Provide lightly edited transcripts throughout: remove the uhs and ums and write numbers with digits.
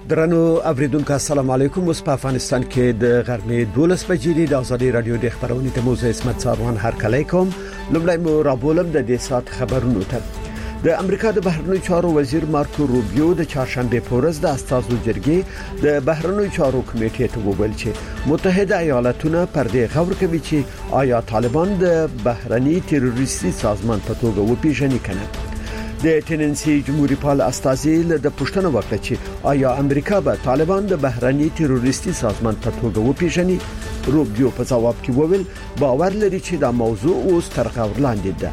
درنو اوریدونکو السلام علیکم. اوس په افغانستان کې د غرمې 12 بجې د ازادي رادیو د خبرونې ته موزه اسمت ساروان هرکلی کوم. لومړی مو رابولم د دې سات خبرونو ته. د امریکا د بهرنیو چارو وزیر مارکو روبیو د چهارشنبه په ورځ د استازو جرګې د بهرنیو چارو کمیټې ته وویل چې متحده ایالاتونه پر دې غور کوي چې آیا طالبان د بهرني تروریستي سازمان په توګه وپیژني کنه. د ټیننسي جمهوریت پال استازي له پښتنه وکړه چې آیا امریکا به طالبان د بهرني تروریستي سازمان په توګه وپیژني. روبیو په ځواب کې وویل باور لري چې دا موضوع اوس تر غور لاندې ده.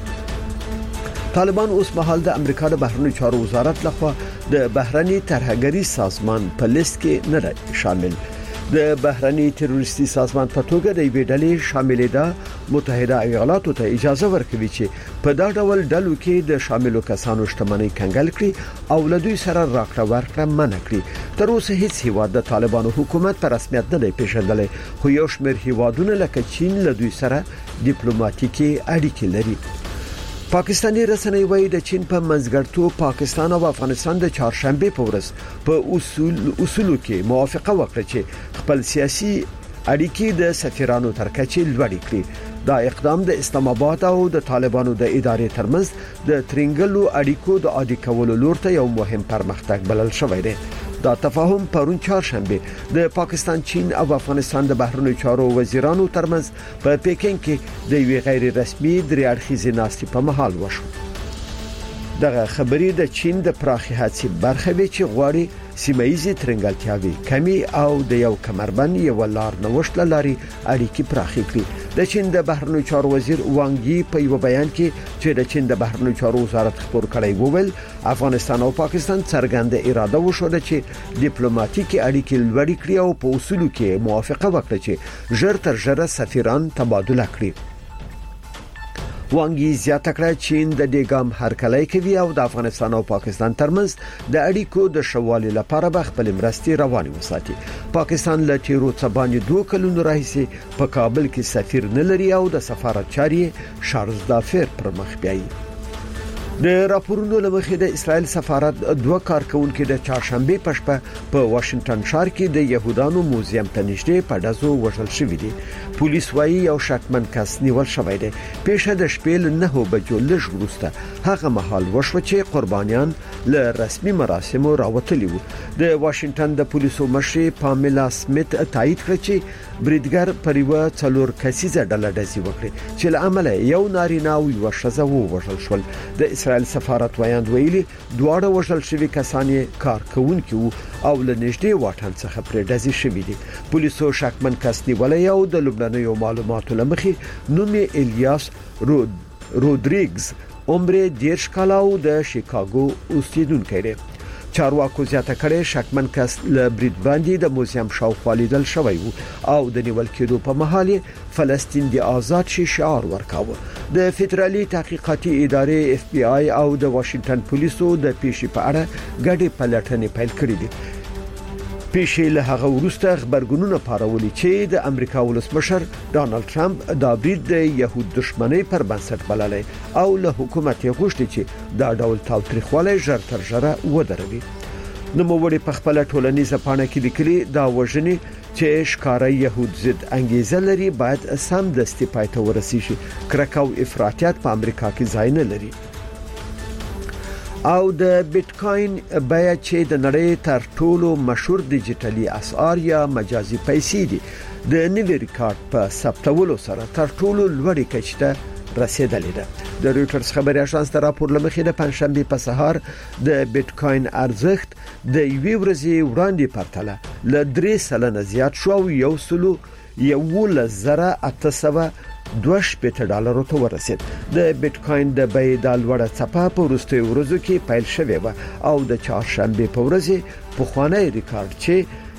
طالبان اوس مهال د امریکا د بهرنیو چارو وزارت لخوا د بهرني ترهګری سازمان په لیست کې نه شامل. د بهرني تروریستي سازمان په توګه د ویډلې شامل ده. متحده ایالاتو ته اجازه ورکوي چې په دا ډول ډلو کې د شاملو کسانو شتمنۍ کنګل کړي او له دوی سره راکړه ورکړه منع کړي. تر اوسه هیڅ هیواد د طالبانو حکومت په رسمیت نه دی پیژندلی، خو یو شمېر هیوادونه لکه چین له دوی سره ډیپلوماټیکي اړیکې لري. پاکستاني رسنۍ وايي د چین په منځګړیتوب پاکستان او افغانستان د چهارشنبه په ورځ په اصولو کې موافقه وکړه چې خپل سیاسي اړیکې د سفیرانو تر کچې لوړې کړي. دا اقدام د اسلام آباد او د طالبانو د ادارې ترمنځ د ترنګلو اړیکو د عادي کولو لور ته یو مهم پرمختګ بلل شوی دی. دا تفاهم پرون چهارشنبه د پاکستان، چین او افغانستان د بهرنیو چارو وزیرانو ترمنځ په پیکینګ کې د یوې غیر رسمي درې اړخیزې ناستې په مهال وشو. دغه خبرې د چین د پراخي هڅې برخه وي چې غواړي سیمایي ترنګلتیاوي کمی او د یو کمربند یو لار نوښت لاري اړیکې پراخې کړي. د چین د بهرنیو چارو وزیر وانګ یي په یو بیان کې چې د چین د بهرنیو چارو وزارت خبر کړی وویل افغانستان او پاکستان څرګنده اراده وشوه چې ډیپلوماټیکي اړیکې لوړې کړي او په اصولو کې موافقه وکړي چې ژر تر ژره سفیران تبادله کړي. وانګ یي زیاته کړه چین د دې ګام هرکلی کوي او د افغانستان او پاکستان ترمنځ د اړیکو د شوالي لپاره به خپل مرستې روانې وساتي. پاکستان له تیرو څه باندې 2 کلونو راهیسې په کابل کې سفیر نه لري او د سفارت چاري شارلز دافر پر مخ بیایي. د راپورونو لمخې د اسرائیل سفارت 2 کارکونکو د چهارشنبه په شپه په واشنگټن ښار کې د يهودانو موزیم ته نږدې په ډزو وژل شوی دي. پولیس وايي یو شکمن کس نیول شوی دی. پیښه د شپې له 9 بجو لږ وروسته هغه مهال وشو چې قربانیان له رسمي مراسمو راوتلي وو. د واشنگټن د پولیسو مشر پامیلا سمیت تایید کړ چې بریدګر پر یو 4 کسیزه ډله ډزې وکړي چې له امله یو نارینه او یو ښځه ووژل شول. د اسرائیل سفارت وایاند ویلي دواړه وژل شوي کسان کارکونکي وو او له نږدې واټن څخه پرې ډزې شوې دي. پولیسو شکمن کس نیولې او د لبناني معلوماتو لمخې نوم یې الیاس رودریګز عمر 10 کال او د شیکاګو اوسیدونکی دی. چارواکو زیاته کړي شکمن کس له برید باندې د موزیم شاوخوا لیدل شوی وو او د نیول کېدو په محل فلسطین دی آزاد شي شعار ورکاوه. د فدرالي تحقیقاتي ادارې FBI او د واشنگټن پولیسو د پیښې په اړه ګډې پلټنې پیل کړې دي. پیښې له هغه وروسته خبرګونونه پارولي چې د امریکا ولسمشر ډانلډ ټرمپ دا برید د يهود دښمنۍ پر بنسټ بللی او له حکومت یې غوښتي چې دا ډول تاوتریخوالی ژر تر ژره ودروي. نوموړي په خپل ټولنیزه پاڼه کې لیکلي دا وژنې چې ښکارا يهود ضد انګیزه لري باید سم دستي پای ته ورسیږي. کرکه او افراطیت په امریکا کې ځای نه لري. او د بیتکوین بیا چې د نړۍ تر ټولو مشهور ډیجیټلي اسعار یا مجازي پیسې دي د نوي ریکارډ په ثبتولو سره تر ټولو لوړې کچې ته رسیدلې ده. د رويټرز خبري اژانس ته راپور لمخې د پنځشنبه په سهار د بیتکوین ارزښت د یوې ورځې وړاندې پرتله ل 3% زیات شو او $1,802 ته ورسید. د بیتکوین د بیې د لوړه څپه په وروستیو ورځو کې پیل شوې و او د چهارشنبه په ورځ په خوانی ریکارډ چې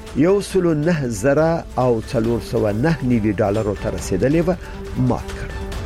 $1,909 ته رسیدلی و مات کړ.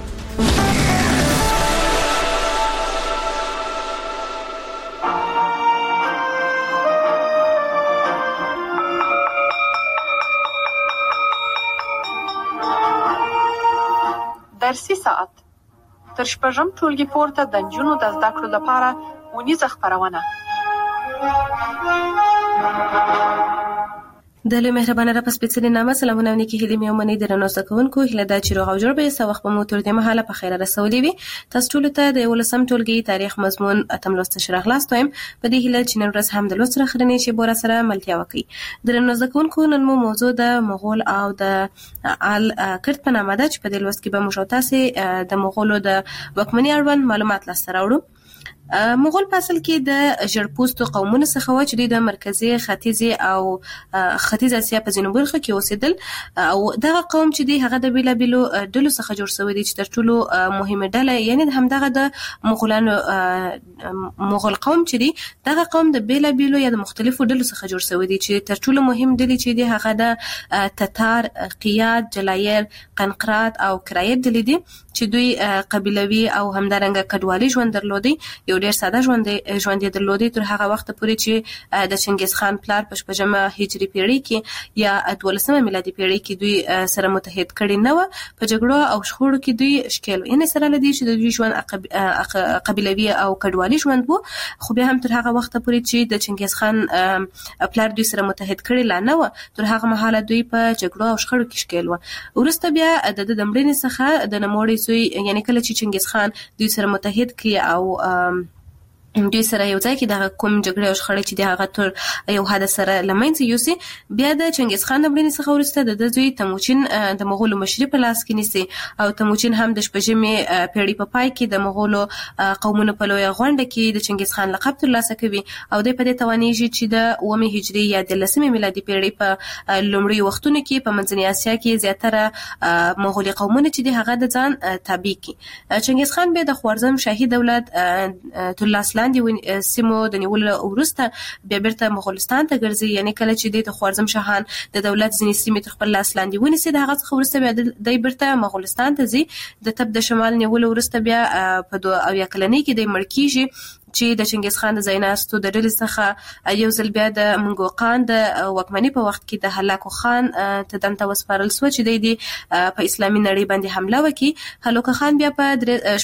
درسي ساعت تر شپږم ټولګي پورته د نجونو د زده کړو لپاره ونیزه خبرونه د لوی مهربانه را په سپېڅلي نامه سلامونه او نیکې هیلې مې ومنئ درنو زده کوونکو. هیله ده چې روغ او جوړ به یې. څه وخت به مو تر دې مهاله په خیره رسولي وي. تاسو ټولو ته د 11 ټولګي تاریخ مضمون اتم لوست ته راغلاست وایم. په دې هیله چې نن ورځ هم د لوست راخرنې چې بورا سره ملتیا وکړي. درنو زده کوونکو، نن مو موضوع د مغول او د آل کرت په نامه ده چې په دې لوست کې به موږ تاسو د مغولو د واکمنۍ اړوند معلومات لاسته راوړو. مغول په اصل کې د ژړپوستو قومونو څخه و چې د مرکزي ختیځي او ختیځ اسیا په ځینو برخو کې اوسېدل، او دغه قوم چې دی هغه د بیلابیلو ډلو څخه جوړ شوی دی چې تر ټولو مهمه ډله یعنی همدغه د مغولانو مغول قوم چې دی، دغه قوم د بیلابیلو یا د مختلفو ډلو څخه جوړ شوی دی چې تر ټولو مهم ډلې چې دی هغه د تتار، قیاد، جلایر، قنقرات او کرایت ډلې دي چې دوی قبیلوي او همدارنګه کډوالي ژوند درلودي. یو ډیر ساده ژوند یې درلودي تر هغه وخت پورې چې د چنګیز خان پلار په 15مه هجري پیړۍ کې یا 12مه میلادي پیړۍ کې دوی سره متحد کړي نه و. په جګړو او شخړو کې دوی شکیل یعنی سره لدی چې د دوی ژوند قبیلوي او کډوالي ژوند وو، خو بیا هم تر هغه وخت پورې چې د چنګیز خان پلار دوی سره متحد کړي لا نه و، تر هغه مهاله دوی په جګړو او شخړو کې شکیل و. ورسته بیا د دمړنې څخه د نموړي سوی یعنی کله چې چنګیز خان دوی سره متحد کړي او دوی سره یو ځای کې د کوم جګړې او شخړې چې د هغه تر یو حد سره لمنځه یوسي، بیا د چنګیز خان د مړینې څخه وروسته د دوی تموچین د مغولو مشري په لاس کې نیسي، او تموچین هم د 15مې پیړۍ په پای کې د مغولو قومونو په لویه غونډه کې د چنګیز خان لقب ترلاسه کوي، او دوی په دې توانیږي چې د 9مې هجري یا 13مې میلادي پیړۍ په لومړي وختونو کې په منځنۍ اسیا کې زیاتره مغولي قومونه چې د هغه د ځان تابع کړي. چنګیز خان به د خوارزم شاهي دولت ترلاسه لاندې سیمو د نیولو وروسته بیا بیرته مغولستان ته ګرځي، یعنی کله چې د خوارزم شاهان د دولت ځینې سیمې تر خپل لاس لاندې ونیسي، د هغه څخه وروسته بیا د بیرته مغولستان ته ځي. د تب د شمال نیولو وروسته بیا په 2 اویا کلنۍ کې د مړ کیږي چې د چنګیز خان د ځایناستو د ډلې څخه یو ځل بیا د منګوقان د واکمنۍ په وخت کې د هلاکو خان ته دمته وسپارل سو چې د په اسلامي نړۍ باندې حمله وکړي. هلاکو خان بیا په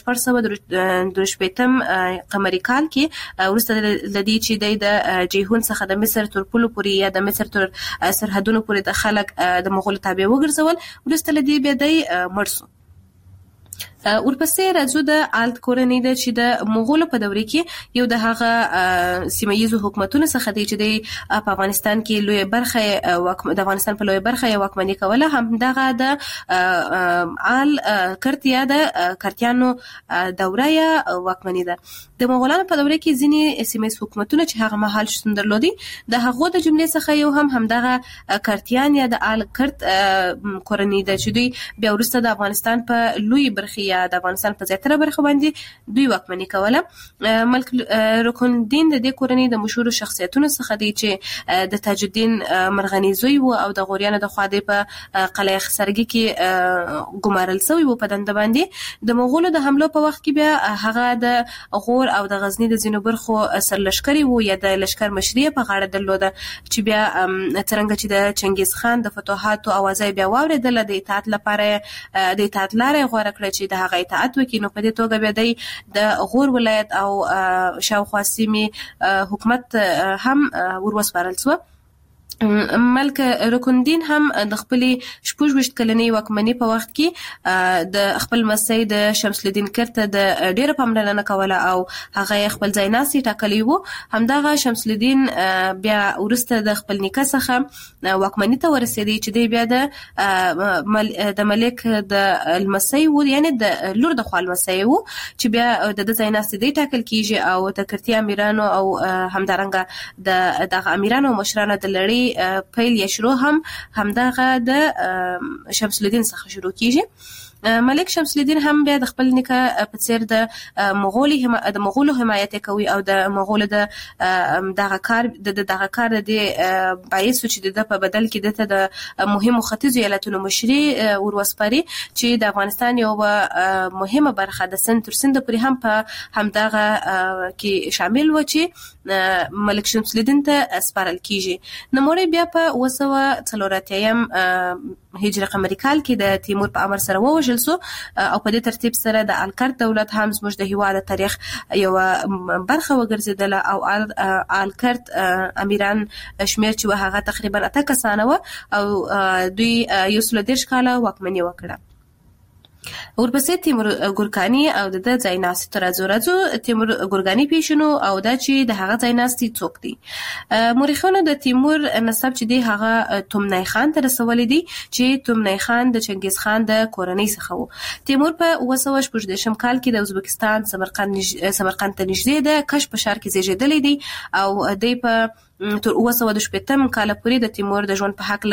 1423 قمري کال کې ورسته لدی چې د جیهون څخه د مصر تر پولو پورې یا د مصر تر سرحدونو پورې د خلک د مغول تابع وګرځول. ورسته لدی بیا د مرسو ورپسې راځو د آلت کورنۍ ده چې د مغولو په دورې کې یو د هغه سیمه‌ییزو حکومتونو څخه دی چې په افغانستان کې لوی برخه د افغانستان په لوی برخه یې واکمني کوله، هم دغه د آل کرت یا د کرتیانو دوره یا واکمني ده. د مغولانو په دوره کې ځینې سیمه‌ییز حکومتونه چې هغه مهال شتون درلودي، د هغو د جملې څخه یو هم دغه کرتیان یا د آل کرت کورنۍ ده چې دوی بیا وروسته د افغانستان په لوی برخه یا د افغانستان په زیاتره برخه باندې دوی واکمني کوله. ملک رکن الدین د دې کورنۍ د مشهور شخصیتونو څخه دی چې د تاج الدین مرغنی زوی و او د غوریانو د خوا د په قلعه خسرګي کې ګمارل شوی و په دنده باندې. د مغولو د حملو په وخت کې بیا هغه د غور او د غزنی د ځینو برخو سرلشکري و یا د لشکر مشري په غاړه درلوده، چې بیا څنګه چې د چنګیز خان د فتوحاتو اوازه بیا واوریدل، د اطاعت لپاره د اطاعت لارې غوړه کړه چې د هغه اطاعت وکړي. نو په دې توګه بیا د غور ولایت او شاوخوا سیمې حکومت هم وروسپارل شو. ملک رکن الدین هم د خپل 26 کلنۍ واکمنۍ په وخت کې د خپل مسۍ د شمس الدین کرت د ډیره پاملرنه کوله او هغه خپل ځایناسي ټاکلی وو. همدغه شمس الدین بیا ورسته د خپل نیکه څخه واکمنۍ ته ورسېدی چې دی بیا د ملک د المسۍ وو، یعنی د لور د خپل مسۍ وو چې بیا د ځایناسي دی ټاکل کیږي او د کرتی امیرانو او همدارنګه د امیرانو مشرانو د لړۍ پیل یا شروع همدغه د شمس الدین څخه شروع کیږي. ملک شمس الدین هم بیا د خپل نیکه په څیر د مغولو حمایت کوي او د مغولو د دغه کار د باعث چې د په بدل کې د مهمو ختیځو ایالتونو مشري وروسپاري چې د افغانستان یو مهمه برخه د سند تر سند پورې هم په همدغه کې شامل و چې ملک شمس الدین ته سپارل کیږي. نوموړی بیا په 940 هجري قمري کال کې د تیمور په امر سره ووژل ووژل سو او په دې ترتیب سره د الکرت دولت هم زموږ د هیواد تاریخ یو برخه وګرځیدله او الکرت امیران شمیر چې هغه تقریبا 8 کسانه و او دوی 130 کاله واکمني وکړه. ورپسې تیمور ګورکانی او د ځایناستي تر راځو تیمور ګورکانی پیښنو او دا چې د هغه ځایناستي څوک دی. مورخانو د تیمور نسب چې دی هغه تومنای خان ته رسولې دي چې تومنای خان د چنګیز خان د کورنۍ څخه و. تیمور په 1914 کال کې د ازبکستان سمرقند ته نږدې د کش په ښار کې زیږیدلی دی او دی په تر 1918 کال پورې د تیمور د ژوند په حق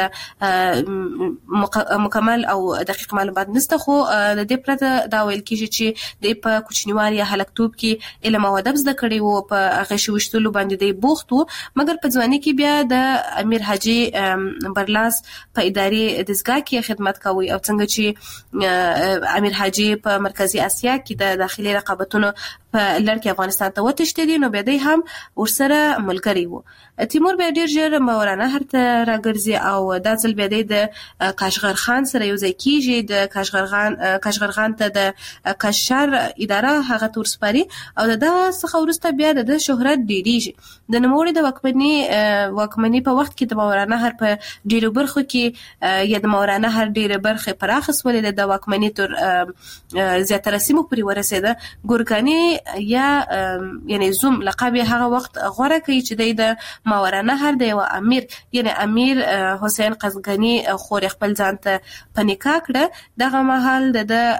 له مکمل او دقیق معلومات نشته، خو د دې پرته دا ویل کیږي چې د په کوچنیوالي یا هلکتوب کې علم او ادب زده کړی وو، په هغه شوشتلو باندې دی بوخت وو، مګر په ځواني کې بیا د امیر حاجی برلاس په ادارې دستګاه کې خدمت کوي او څنګه چې امیر حاجی په مرکزی اسیا کې د داخلي رقابتونو په لړ کې افغانستان ته وتښتېدی، نو بیا دی هم ورسره ملګری وو. تیمور بیا ډیر ژر مولانا هر ته راګرځي او دا ځل بیا د کاشغر خان سره یو ځای کیږي. د کاشغر خان ته د کاشار اداره هغه تور سپاري او دغه څخه وروسته بیا د شهرت ډیریږي. د نوموړي د واکمنۍ په وخت کې د مولانا هر په ډیرو برخو کې یا د مولانا هر ډیره برخه پراخه سولې د واکمنۍ تر زیاتره سیمو پورې ورسېده. ګورکانی یا یعنی زوم لقب هغه وخت غوړه کوي چې د ماوراء نهر د یو امیر یعنی امیر حسین قزغنی خور خپل ځان ته پنیکا کړه. دغه مهال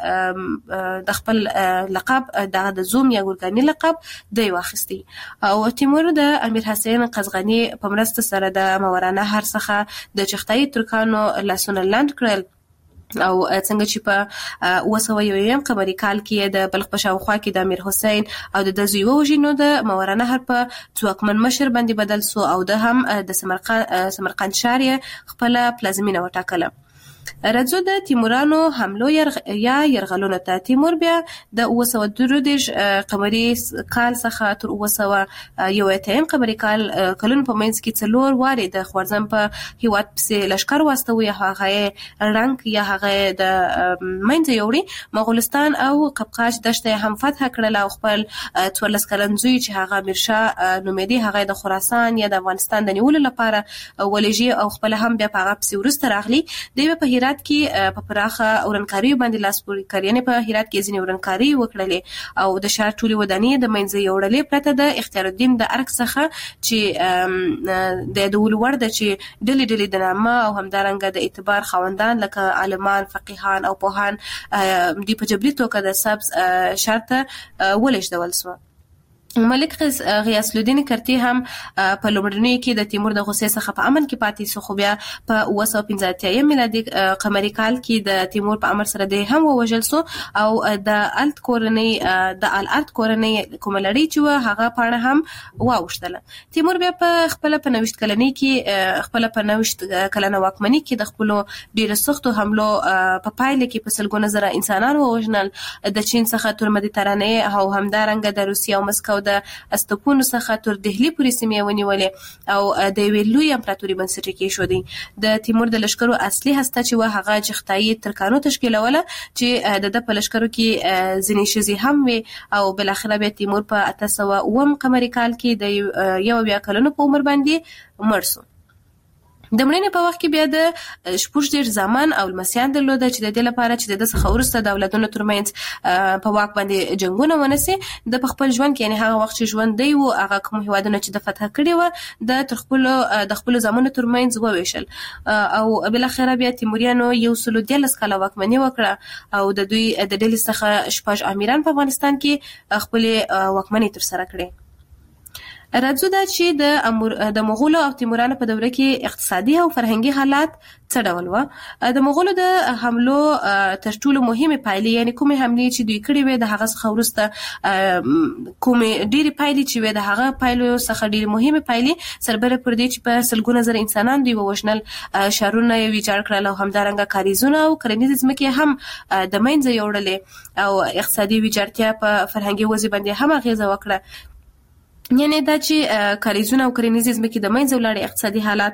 د خپل لقب د زوم یا ګورکانی لقب دی واخیستی او تیمور د امیر حسین قزغنی په مرسته سره د ماوراء نهر څخه د چختای ترکانو لاسونه لاند کړل او څنګه چې په 1901 قمري کال کې د بلخ په شاوخوا کې د امیر حسین او د زوی وژنو د ماوراء نهر په ځواکمن مشر باندې بدل سو او د هم د سمرقند ښار خپل پلازمینه وټاکله. راځو د تیمورانو حملو یا يرغلونو ته. تیمور بیا د 1932 قمري کال څخه تر 1901 قمري کلونو په منځ کې څلور واري د خوارزم په هیواد پسې لشکر واستوي، هغه رنګ یا هغه د منځ یوړي مغولستان او قفقاز دشته هم فتح کړل او خپل 14 کلنځوی چې هغه میرشاه نومیدي هغه د خراسان یا د افغانستان د نیولو لپاره ولېږي او خپل هم بیا په هغه پسې ورسته راغلی. دی په هرات کې په پراخه اورنکاري باندې لاس پورې کړی، په هرات کې ځینې اورنکاري وکړلې او د شهر ټولې ودانۍ د منځ یوړلې پرته د اختیار الدین د ارګ څخه چې د دول ورده چې ډلې د نامه او همدارنګه د اعتبار خوندان لکه عالمان، فقیهان او پوهان دی په جبري توګه د سبز شرط ولېږدول سو. ملک غیاث الدین کرتی هم په لومړنیو کې د تیمور د غصې څخه په امن کې پاتې سو، خو بیا په 1915 میلادي قمري کال کې د تیمور په امر سره د هم ووژل سو او د الت کورنۍ کومه لړۍ چې هغه پاڼه هم واوښتله. تیمور بیا په خپل په 90 کلنۍ کې خپل په 90 کلنه واکمنۍ کې د خپل ډیره سختو حملو په پایله کې په سلګونه زره انسانان ووژنل، د چین څخه تر مدیترانې او همدارنګه د روسیې او مسکو د استپونو څخه تر دهلی پورې سیمې ونیولې او د یوې لوی امپراتوري بنسټ کې شو. دی د تیمور د لشکرو اصلي هسته چې هغه چختای ترکانو تشکیلوله چې د په لشکرو کې ځینې شزي هم وي او بل اخر بیا تیمور په 1809 قمري کال کې د یو بیا کلونو په عمر باندې مړ شو. د مړینې په وخت کې بیا د شپږ ډیر زمان او لمسیان درلوده چې د دې لپاره چې د څخه ورسته دولتونو ترمنځ په واک باندې جنگونه ونسي. د خپل ژوند کې یعنی هغه وخت چې ژوند دی او هغه کوم هیوادونه چې د فتح کړي و د خپل زمانو ترمنځ وویشل او بل اخر بیا تیموریانو 113 کاله واکمني وکړه او د دوی د ډلې څخه شپږ امیران په افغانستان کې خپل واکمني تر سره کړې. راځو دا چې د مغولو او تیمورانو په دوره کې اقتصادي او فرهنګي حالات څه ډول و. د مغولو د حملو تر ټولو مهمه پایلې یعنی کومه حملې چې دوی کړې وې د هغه څخه ورسته کومه ډېری پایلې چې وې د هغه پایلو څخه ډېری مهمه پایلې سربره پر دې چې په سلګونه زره انسانان دوی ووژنل، شهرونه یې ویجاړ کړل او همدارنګه کاریزونه او کرنیزې ځمکې هم د منځه یوړلې او اقتصادي ویجاړتیا په فرهنګي وضع باندې هم اغیزه وکړه. یعنی دا چې کاریزونه او کرنیزې ځمکې د منځه ولاړې اقتصادي حالات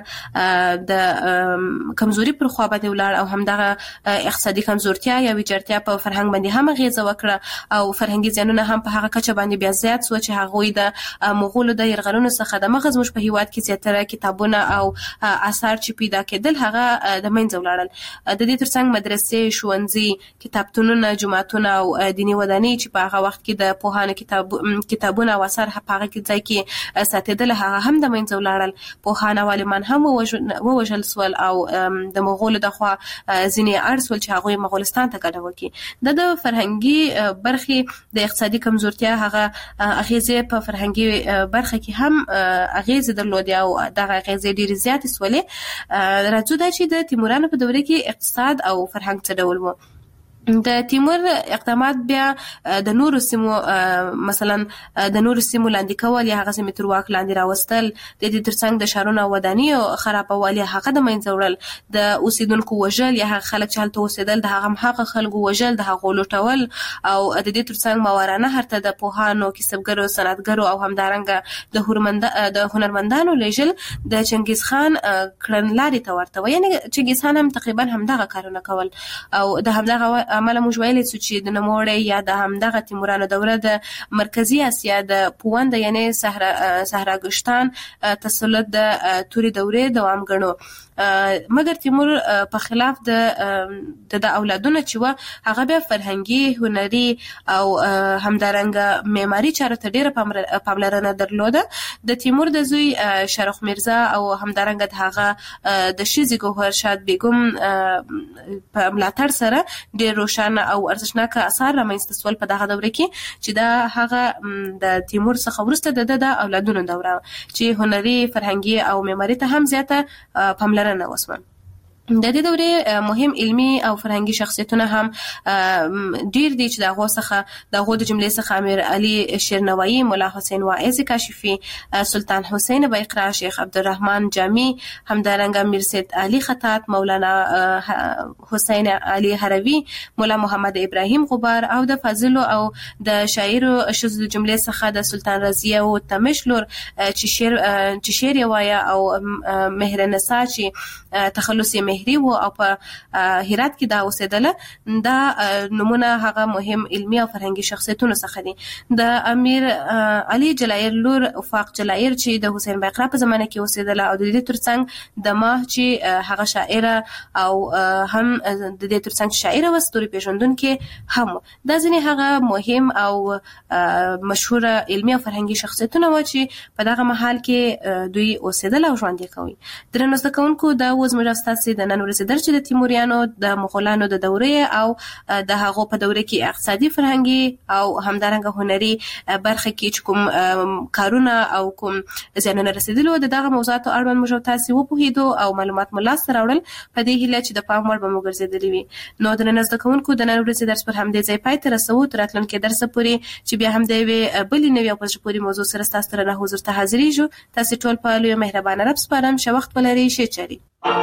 د کمزوري پر خوا باندې ولاړ او همدغه اقتصادي کمزورتیا یا ویجاړتیا په فرهنګ باندې هم اغیزه وکړه او فرهنګي زیانونه هم په هغه کچه باندې بیا زیات شو چې هغوی د مغولو د یرغلونو څخه د مغز مش په هیواد کې زیاتره کتابونه او آثار چې پیدا کېدل هغه د منځه ولاړل. د دې ترڅنګ مدرسې، ښوونځي، کتابتونونه، جوماتونه او دیني ودانۍ چې په هغه وخت کې د پوهانو کتابونه او آثار په هغه ځای کې ساتېدل هغه هم د منځه ولاړل. پوهان او عالمان هم ووژل سول او د مغولو د خوا ځینې اړ سول چې هغوی مغولستان ته کډه وکړي. د فرهنګي برخې د اقتصادي کمزورتیا هغه اغیزې په فرهنګي برخه کې هم اغیزې درلودې او دغه اغیزې ډېرې زیاتې سولې. راځو دا چې د تیمورانو په دوره کې اقتصاد او فرهنګ څه ډول و. د تیمور اقدامات بیا د نورو سیمو مثلا د نورو سیمو لاندې کول یا هغه سیمې تر واک لاندې راوستل، د دې ترڅنګ د ښارونو او ودانیو خرابول یا هغه د منځه وړل، د اوسیدونکو وژل یا هغه خلک چې هلته اوسېدل د هغه خلکو وژل، د هغو لوټول او د دې ترڅنګ ماورانه هرته د پوهانو، کسبګرو، صنعتګرو او همدارنګه د هنرمندانو لیږل د چنګیز خان کړنلارې ته ورته و. یعنې چنګیز خان هم تقریبا همدغه کارونه کول او د همدغه عمله موږ ویلی څو چې د نوموړی یا د همدغه تیمورانو دوره د مرکزي اسیا د پوونده یعنې صحراګشتان تسلط د تورې دورې دوام ګڼو. مګر تیمور په خلاف د اولادونه چې و هغه بیا فرهنګي، هنري او همدارنګه معماري چارو ته ډېره پاملرنه درلوده. د تیمور د زوی شارخ میرزا او همدارنګه د هغه د ښځې ګوهرشاد بیګم په ملاتړ سره ډېر روښانه او ارزښتناک اثار رامنځته سول په دغه دوره کې چې دا هغه د تیمور څخه وروسته د اولادونو دوره چې هنري، فرهنګي او معماري ته هم زیاته پاملرنه وسوه. د دې دورې مهم علمي او فرهنګي شخصیتونه هم ډیر دي چې دغه څخه دغه د جملې څخه امیر علي شیرنوایی، مولا حسین واعظ کاشفی، سلطان حسین بایقرا، شیخ عبدالرحمن جامی، همدارنګه میر سید علي خطاط، مولانا حسین علي هروی، مولا محمد ابراهیم غبار او د فاضلو او د شاعرو شذ د جملې څخه د سلطان رضیه او تمشلور چې شعر یوایا او مهرنسا چې تخلص مهری و او په هرات کې دا اوسېدله. دا نمونه هغه مهم علمي او فرهنګي شخصیتونو څخه دي. د امیر علي جلایر لور افاق جلایر چې د حسین بایقرا په زمانه کې اوسېدله او د دې ترڅنګ د ماه چې هغه شاعره او هم د دې ترڅنګ شاعره و ستوري پیژندونکې هم. دا ځینې هغه مهم او مشهوره علمي او فرهنګي شخصیتونه و چې په دغه مهال کې دوی اوسېدل او ژوند یې کوي. درنو زده کوونکو، دا و زموږ ستاسو د نن ورځې درس چې د تیموریانو د مغولانو د دورې او د هغو په دوره کې اقتصادي، فرهنګي او همدارنګه هنري برخه کې چې کوم کارونه او کوم زیانونه رسیدلي د دغه موضوعاتو اړوند موږ تاسو وپوهیدو او معلومات مو لاسته راوړل. په دې هیله چې د پام وړ به مو ګرځېدلي وي. نو د نن زده کوونکو د نن ورځې درس پر همدې ځای پای ته رسوو. تر راتلونکي درس پورې چې بیا هم د یوې بلې نوې او په زړه پورې موضوع سره ستاسو سره حضور ته حاضرېږو. تاسو ټول په لوی مهربانه رب سپارم. ښه وخت ولرئ. ښې چارې.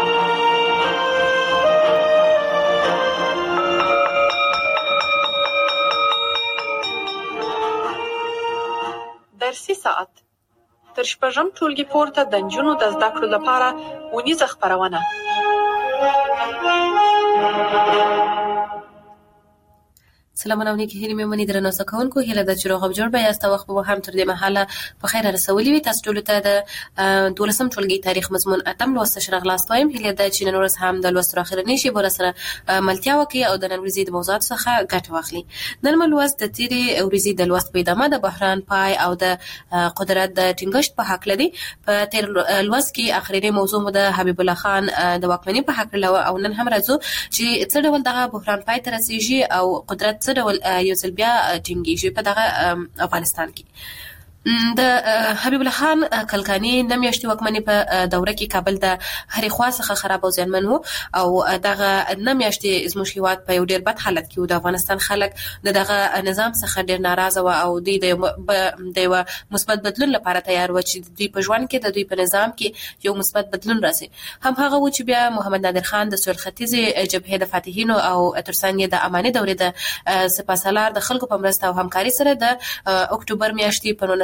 درسي ساعت تر شپږم ټولګي پورته د نجونو د زده کړو لپاره ونیزه خپرونه. سلامونه او نیکی هیلې مې منې درنو زده کوونکو، هیله ده چې روغ او جوړ به یاست او وخت به هم تر دې مهاله په خیر رسولي وي. تاسو ټولو ته د 12م ټولګي تاریخ مضمون اتم لوست ښه راغلاست وایم. هیله ده چې نن ورځ هم د لوست اخرنۍ شی بور سره ملتیا وکړي او د نن ورځې د موضوعات څخه ګټه واخلي. نن لوست د تیرې ورځې د لوست په ادامه د بحران پای او د قدرت د ټینګښت په حق لري. په تیر لوست کې اخرنۍ موضوع مو د حبیب الله خان د واکمنۍ په حق لري او نن هم راځو چې څه ډول دغه بحران پای ته رسیږي او قدرت څه ډول یو ځل بیا ټینګیږي په دغه افغانستان کې. د حبیب الله خان کلکانی د میاشتې واکمنۍ په دوره کې کابل د هرې خوا څخه خراب او زیانمن و او دغه د میاشتې زموږ هیواد په یو ډیر بد حالت کې و. د افغانستان خلک دغه نظام څخه ډیر ناراضه و او دوی د یو مثبت بدلون لپاره تیار و چې دوی په ژوند کې د دوی په نظام کې یو مثبت بدلون راسي. هم هغه و چې بیا محمد نادر خان د سویل ختیځې جبهې د فاتحینو او ترڅنګ د اماني دورې د سپاسالار د خلکو په مرسته او همکاري سره د اکتوبر میاشتې په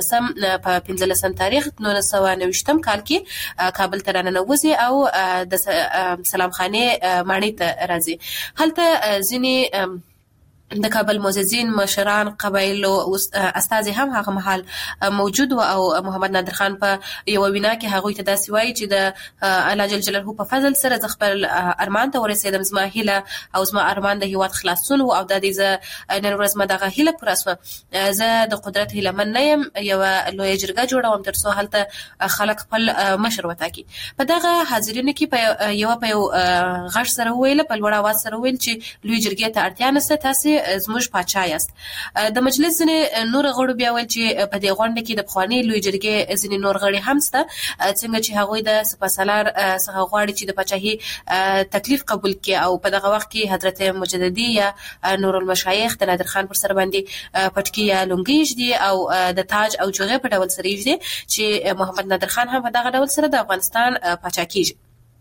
14 په 15 تاریخ 1990 کال کې کابل ته راننوځي او د سلام خانه ماڼۍ ته راځي. هلته ځینې د کابل معززین مشران قبایلو استازي هم هغه مهال موجود و او محمد نادر خان په یو وینا کې هغه ته داسې وایي چې د الله جل جلاله په فضل سره ز خپل ارمان ته ورسېدم، زما هیله او زما ارمان د هیواد خلاصون او د دې ز نن ورځ ما دغه هیله پر اسمه زه د قدرت هیله من نه يم، یو لوی جرګه جوړوم تر څو هلته خلک خپل مشر وټاکي. په دغه حاضرینو کې په یو غږ سره ویل، په لوړ اواز سره ویل چې لوی جرګې ته اړتیا نشته، تاسو زموږ پاچا یاست. د مجلس نور غړو بیا ویل چې په دې غونډه کې د بخوانی لوی جرګې ځینې نور غړي هم سته، څنګه چې هغوی د سپاسالار څخه غواړي چې د پاچاهي تکلیف قبول کړي او په دغه وخت کې حضرت مجددي یا نور المشایخ د نادر خان پر سر باندې پټکی یا لونګیج دي او د تاج او جوغه په ډول سره دي چې محمد نادر خان هم په دغه ډول سره د افغانستان پاچا کیږي.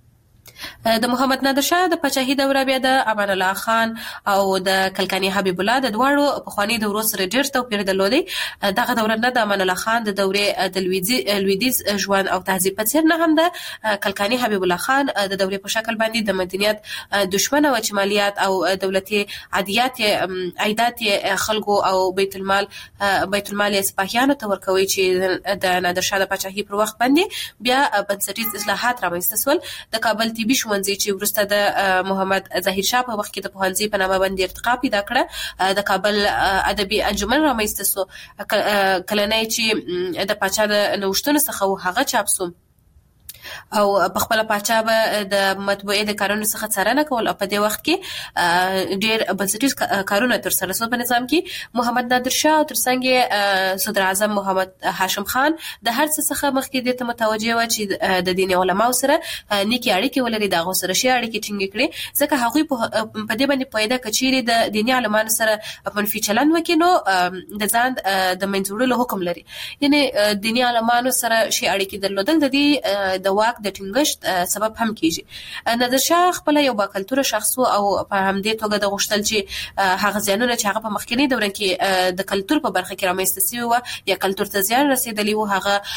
د محمد نادر شاه د پاچاهي دوره بیا د امان الله خان او د کلکانی حبیب الله د دواړو په خواني دورو سره ډېر توپیر درلودي. دغه دوره نه د امان الله خان د دورې د لویدیز ژوند او تهذیب په څیر نه هم د کلکانی حبیب الله خان د دورې په شکل باندې د مدنیت دشمن او چمالیات او دولتي عادیات عیدات خلکو او بیت المال سپاهیانو ته ورکوي چې د نادر شاه د پاچاهي پر وخت باندې بیا بنسټیز اصلاحات رامنځته شول. د کابل طبي ښوونځي چې ورسته د محمد ظاهر شاه په وخت کې د پوهنځي په نامه باندې ارتقا پیدا کړه، د کابل ادبي انجمن رامنځته شو. کلنۍ چې د پاچا د نوښتونو څخه هغه چاپ شو او په خپل پاچا به د مطبوعې د کارونو څخه څارنه کول او په دې وخت کې ډېر بنسټیز کارونه تر سره شول په نظام کې. محمد نادر شاه او ترڅنګ صدر اعظم محمد هاشم خان د هر څه څخه مخکې د متوجه و چې د دین علماء سره نیکی اړیکې ولري، دغه سره شي اړیکې ټینګ کړي، ځکه هغوی په دې باندې پوهیده کچېری د دیني علماء سره منفي چلند وکړي نو د ځان د منځوړلو حکم لري. یعنی دیني علماء سره شي اړیکې درلودل د دې د واک د ټینګښت سبب هم کیږي. نادر شاه خپل یو باکلتوره شخص او په همدې توګه د غوښتل چې هغه ځانونه چې هغه په مخکنی دوره کې د کلچر په برخه کې رامنځته شوی و یا کلچر ته زیان رسیدلی و،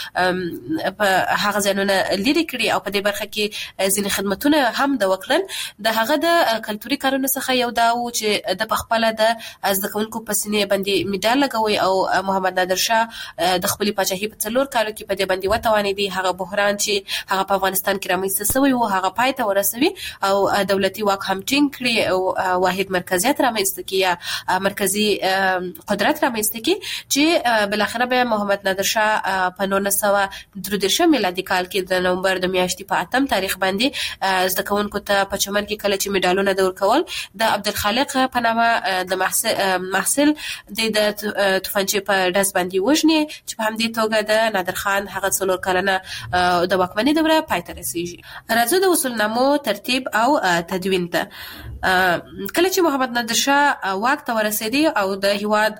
هغه ځانونه لري کړی او په دې برخه کې ځینې خدمتونه هم د وکړل. د هغه د کلچري کارونو څخه یو دا و چې د خپل د زده کوونکو په سینې باندې میډال لګوي او محمد نادر شاه د خپل پاچاهي په 4 کالو کې په دې باندې وتوانیدي هغه بحران چې هغه په افغانستان کې رامنځته شوی و هغه پای ته ورسوي او دولتي واک هم ټینګ کړي او واحد مرکزیت رامنځته کړي یا مرکزی قدرت رامنځته کړي چې بل اخر به محمد نادر شاه په 1933 میلادي کال کې د نومبر د میاشتې په 8 تاریخ باندې زده کوونکو ته په چمن کې کله چې میډالونه د ورکول د عبدالخالق په نامه د محصل د توفنچې په داس باندې وژني چې په همدې توګه د نادر خان هغه 4 کلنه د واکمنۍ دوره پای ته رسیږي. راځو د اصولنامو ترتیب او تدوین ته. کله چې محمد نادر شاه واک ته ورسېدی او د هیواد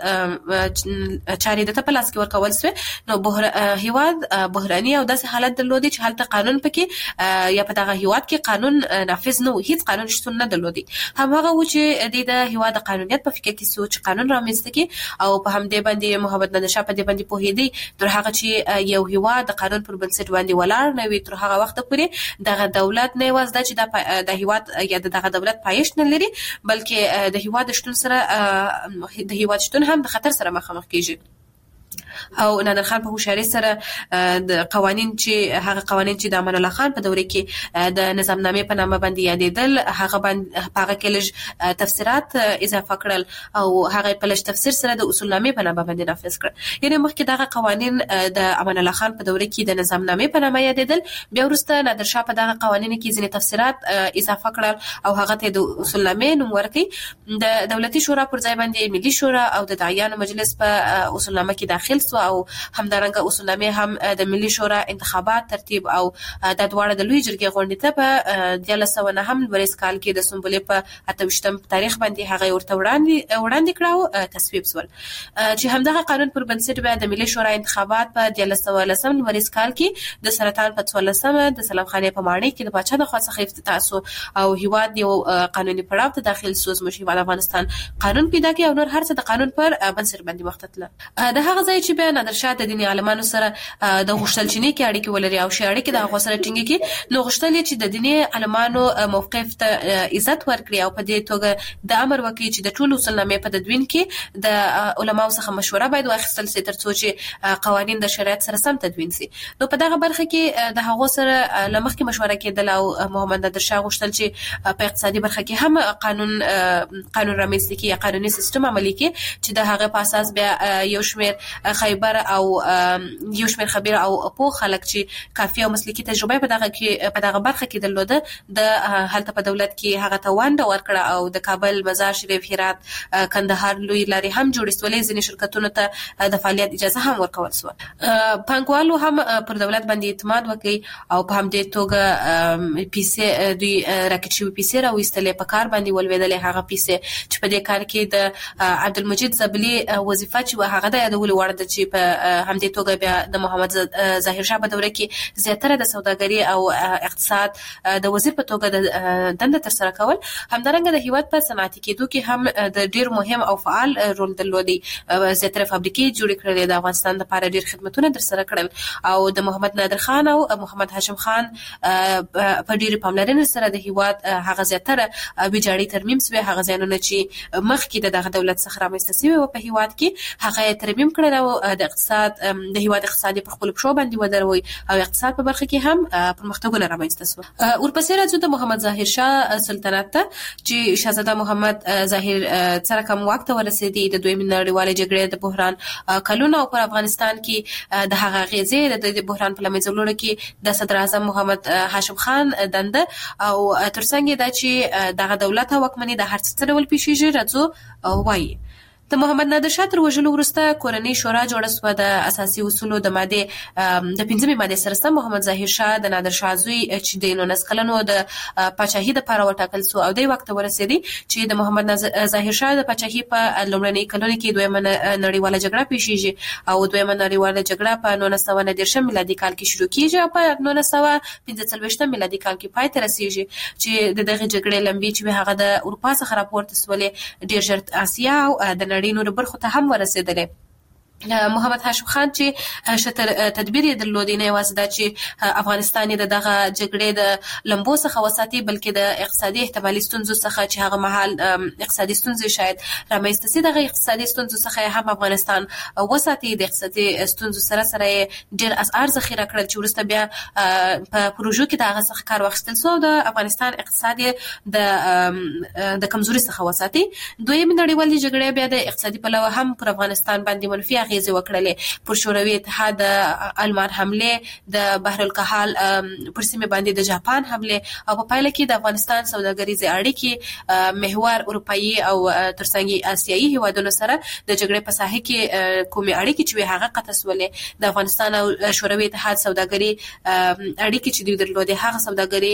چارې د په لاس کې ورکول شوې نو هیواد بحراني او داسې حالت درلودي چې هلته قانون پکې یا په دغه هیواد کې قانون نافذ نه و، هیڅ قانون شتون نه درلودي. هماغه و چې د هیواد د قانونیت په فکر کې سوچ قانون رامنځته کړي او په همدې باندې محمد نادر شاه په دې باندې پوهېدی تر هغه چې یو هیواد د قانون پر بنسټ باندې ولاړ نه وي تر هغه وخت پورې دغه دولت نه وځي چې د هیواد یا دغه دولت پایښت نه لري، بلکې د هیواد شتون سره د هیواد شتون هم د خطر سره مخامخ کیږي. او نادر خان په هوښیارۍ سره د قوانین چې د امان الله خان په دوره کې د نظام نامې په نامه باندې یادېدل هغه کې لږ تفسیرات اضافه کړل او هغه په لږ تفسیر سره د اصول نامې په نامه باندې نافذ کړ. یعنی مخکې دغه قوانین د امان الله خان په دوره کې د نظام نامې په نامه یادېدل، بیا وروسته نادر شاه په دغه قوانینو کې ځینې تفسیرات اضافه کړل او هغه ته د اصول نامې نوم ورکړ. د دولتي شورا پر ځای باندې ملي شورا او د داعیانو مجلس په اصول نامه کې داخل شو او همدارنګه اصولنامې هم د ملي شورا انتخابات ترتیب او د دواړه د لوی جرګې غونډې ته په 1909 کال کې د سنبلې په 28 تاریخ باندې هغه ورته وړاندې کړو تصویب شول چې همدغه قانون پر بنسټ به د ملي شورا انتخابات په 1919 کال کې د سرطان په 14 د سلام خانه په ماڼۍ کې د پاچا د خوا څخه افتتاح شو او هیواد یو قانوني پړاو ته داخل شو. زموږ هیواد افغانستان قانون پیدا کړ او نور هر څه د قانون پر بنسټ باندې مخ ته تلل. د هغه ځای چې چې بیا نادرشاه د دیني عالمانو سره د غوښتل چې نیکي اړیکې ولري او شي اړیکې د هغو سره ټینګې کړي، نو غوښتل یې چې د دیني عالمانو موقف ته عزت ورکړي او په دې توګه د امر وکړي چې د ټولو اصولنامې په تدوین کې د علماو څخه مشوره باید واخیستل شي ترڅو چې قوانین د شریعت سره سم تدوین شي. نو په دغه برخه کې د هغو سره لمخکې مشوره کېدل او محمد نادرشاه غوښتل چې په اقتصادي برخه کې هم قانون رامنځته کړي یا قانوني سیستم عملي کړي چې د هغه په اساس بیا یو شمېر خیبر او یو شمېر خبیر او پوه خلک چې کافي او مسلکي تجربه په دغه برخه کې درلوده د هلته په دولت کې هغه ته ونډه ورکړه او د کابل، مزار شریف، هرات، کندهار لوی لارې هم جوړې سولې، ځینې شرکتونو ته د فعالیت اجازه هم ورکول شو. پانګوالو هم پر دولت باندې اعتماد وکړي او په همدې توګه پیسې دوی راکټ شوي پیسې راویستلې، په کار باندې ولوېدلې هغه پیسې چې په دې کار کې د عبدالمجید زبلی وظیفه چې هغه د یادولو وړ ده چې په همدې توګه بیا د محمد ظاهر شاه په دوره کې زیاتره د سوداګري او اقتصاد د وزیر په توګه د دنده ترسره کول. همدارنګه د هیواد په صنعتي کېدو کې هم د ډیر مهم او فعال رول درلودي، زیاتره فابریکې جوړې کړې، د افغانستان لپاره ډیر خدمتونه ترسره کړل او د محمد نادر خان او محمد هاشم خان په ډیر پاملرنې سره د هیواد هغه زیاتره ویجاړي ترمیم شوی، هغه ځایونه چې مخکې دغه دولت څخه رامنځته شوي و په هیواد کې هغه ترمیم کړل او د اقتصاد د هیواد اقتصادي په خپل پښو باندې ودروي او اقتصاد په برخه کې هم پرمختګونه رامنځته شو. ورپسې راځو د محمد ظاهر شاه سلطنت ته چې شاهزاده محمد ظاهر سره کوم وخت ورسېدي د دویمې نړیوالې جګړې د بحران کلونه او پر افغانستان کې د هغه غیزې د بحران په لمنځه کې د صدر اعظم محمد هاشم خان دنده او ترڅنګ دا چې دغه دولت حکومت د هر څه ډول پیښیږي راځو وایي. د محمد نادر شاه تر وژلو وروسته کورنۍ شورا جوړه شوه. د اساسي اصولو د ماده د 15مې ماده سره سم محمد ظاهر شاه د نادر شاه زوی چې د 19 کلنو د پاچاهۍ لپاره وټاکل شو او د وخت ورسېدي چې د محمد ظاهر شاه د پاچاهۍ په لومړنۍ کلونو کې دویمه نړیواله جګړه پیښیږي او دویمه نړیواله جګړه په 1919 میلادي کال کې شروع کیږي او په 1945 میلادي کال کې پای ته رسیږي چې د دغه جګړې لمبي چې هغه د اروپا څخه راپورته سولې ډیر ژر آسیا او د نړۍ نور برخو ته هم ورسېدلې. محمد هاشم خان چې شتر تدبیر یې درلودي، نه یوازې دا چې افغانستان د دغه جګړې د لمبو څخه وساتي بلکې د اقتصادي احتمالي ستونزو څخه چې هغه مهال اقتصادي ستونزې شاید رامنځته شي دغه اقتصادي ستونزو څخه هم افغانستان وساتي. د اقتصادي ستونزو سره سره ډېر اسعار ذخیره کړل چې وروسته بیا په پروژو کې د هغه څخه کار واخیستل شو د افغانستان اقتصاد د کمزوري څخه وساتي. دویمه نړیوالې جګړې بیا د اقتصادي پلوه هم پر افغانستان باندې منفي اغیزې وکړلې. پر شوروي اتحاد د آلمان حمله، د بحر الکاهل پر سیمه باندې د جاپان حمله او په پایله کې د افغانستان سوداګریزي اړیکې محور اروپאי او ترڅنګ آسیایي هیوادونو سره د جګړې په ساحه کې کومې اړیکې چې هغه قطع سولې. د افغانستان او شوروي اتحاد سوداګري اړیکې چې دوی درلودې هغه سوداګري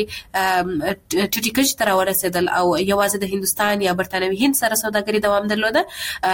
ټیټیکج تر ورسېدل او یوازې د هندستان یا برتانوي هند سره سوداګري دوام درلوده.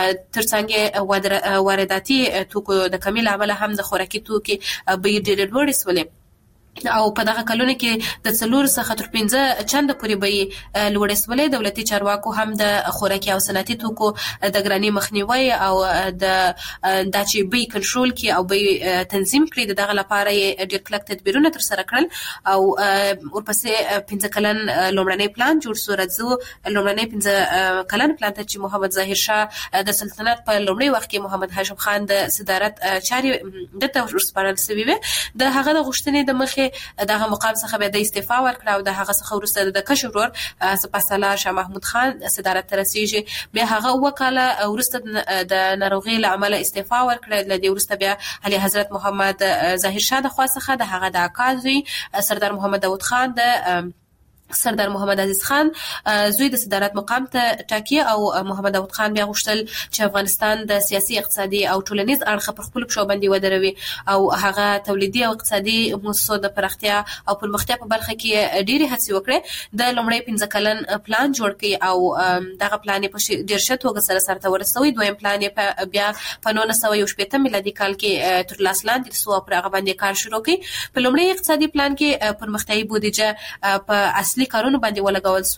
ترڅنګ وارداتي توکو د کمی له امله هم د خوراکي توکو بیې ډېرې لوړې شولې او په دغه کلونو کې د 4 څخه تر 15 چنده پورې به لوړې سولې. دولتي چارواکو هم د خوراکي او صنعتي توکو د ګرانۍ مخنیوي او د چې بیې کنټرول کړي او بیې تنظیم کړي دغه لپاره ډېر کلک تدبیرونه ترسره کړل او ورپسې 15 کلن لومړنی پلان جوړ شو. راځو لومړنی 15 کلن پلان ته چې محمد ظاهر شاه د سلطنت په لومړي وخت کې محمد هاشم خان د صدارت چارې دته ورسپارل شوې وې. د هغه د غوښتنې د مخې دغه مقام څخه به د استعفا ورکړه او د هغه څخه وروسته د کشر ورور سپاسالار شاه محمود خان صدارت ته رسیږي. بیا هغه وکاله وروسته د ناروغۍ له امله استعفا ورکړه. له دې وروسته بیا علي حضرت محمد ظاهر شاه د خوا څخه د هغه د اکا زوی سردار محمد داود خان د سردار محمد عزیز خان زوی د صدارت مقام ته ټاکی او محمد داود خان بیا غوښتل چې افغانستان د سیاسي، اقتصادي او ټولنیز اړخ پر خپل پښو باندې ودروي او هغه تولیدي او اقتصادي مؤسسو د پراختیا او پرمختیا په برخه کې ډېری هڅې وکړې. د لومړی 15 کلن پلان جوړ کړي او دغه پلان په ډېر ښه توګه سرته ورسوي. دویم پلان بیا په 1918 میلادي کال کې تر لاس لاندې شو او پر هغه باندې کار شروع کړي. په لومړی اقتصادي پلان کې پرمختیایي بودیجه په اصلي کارونو باندې ولګول شو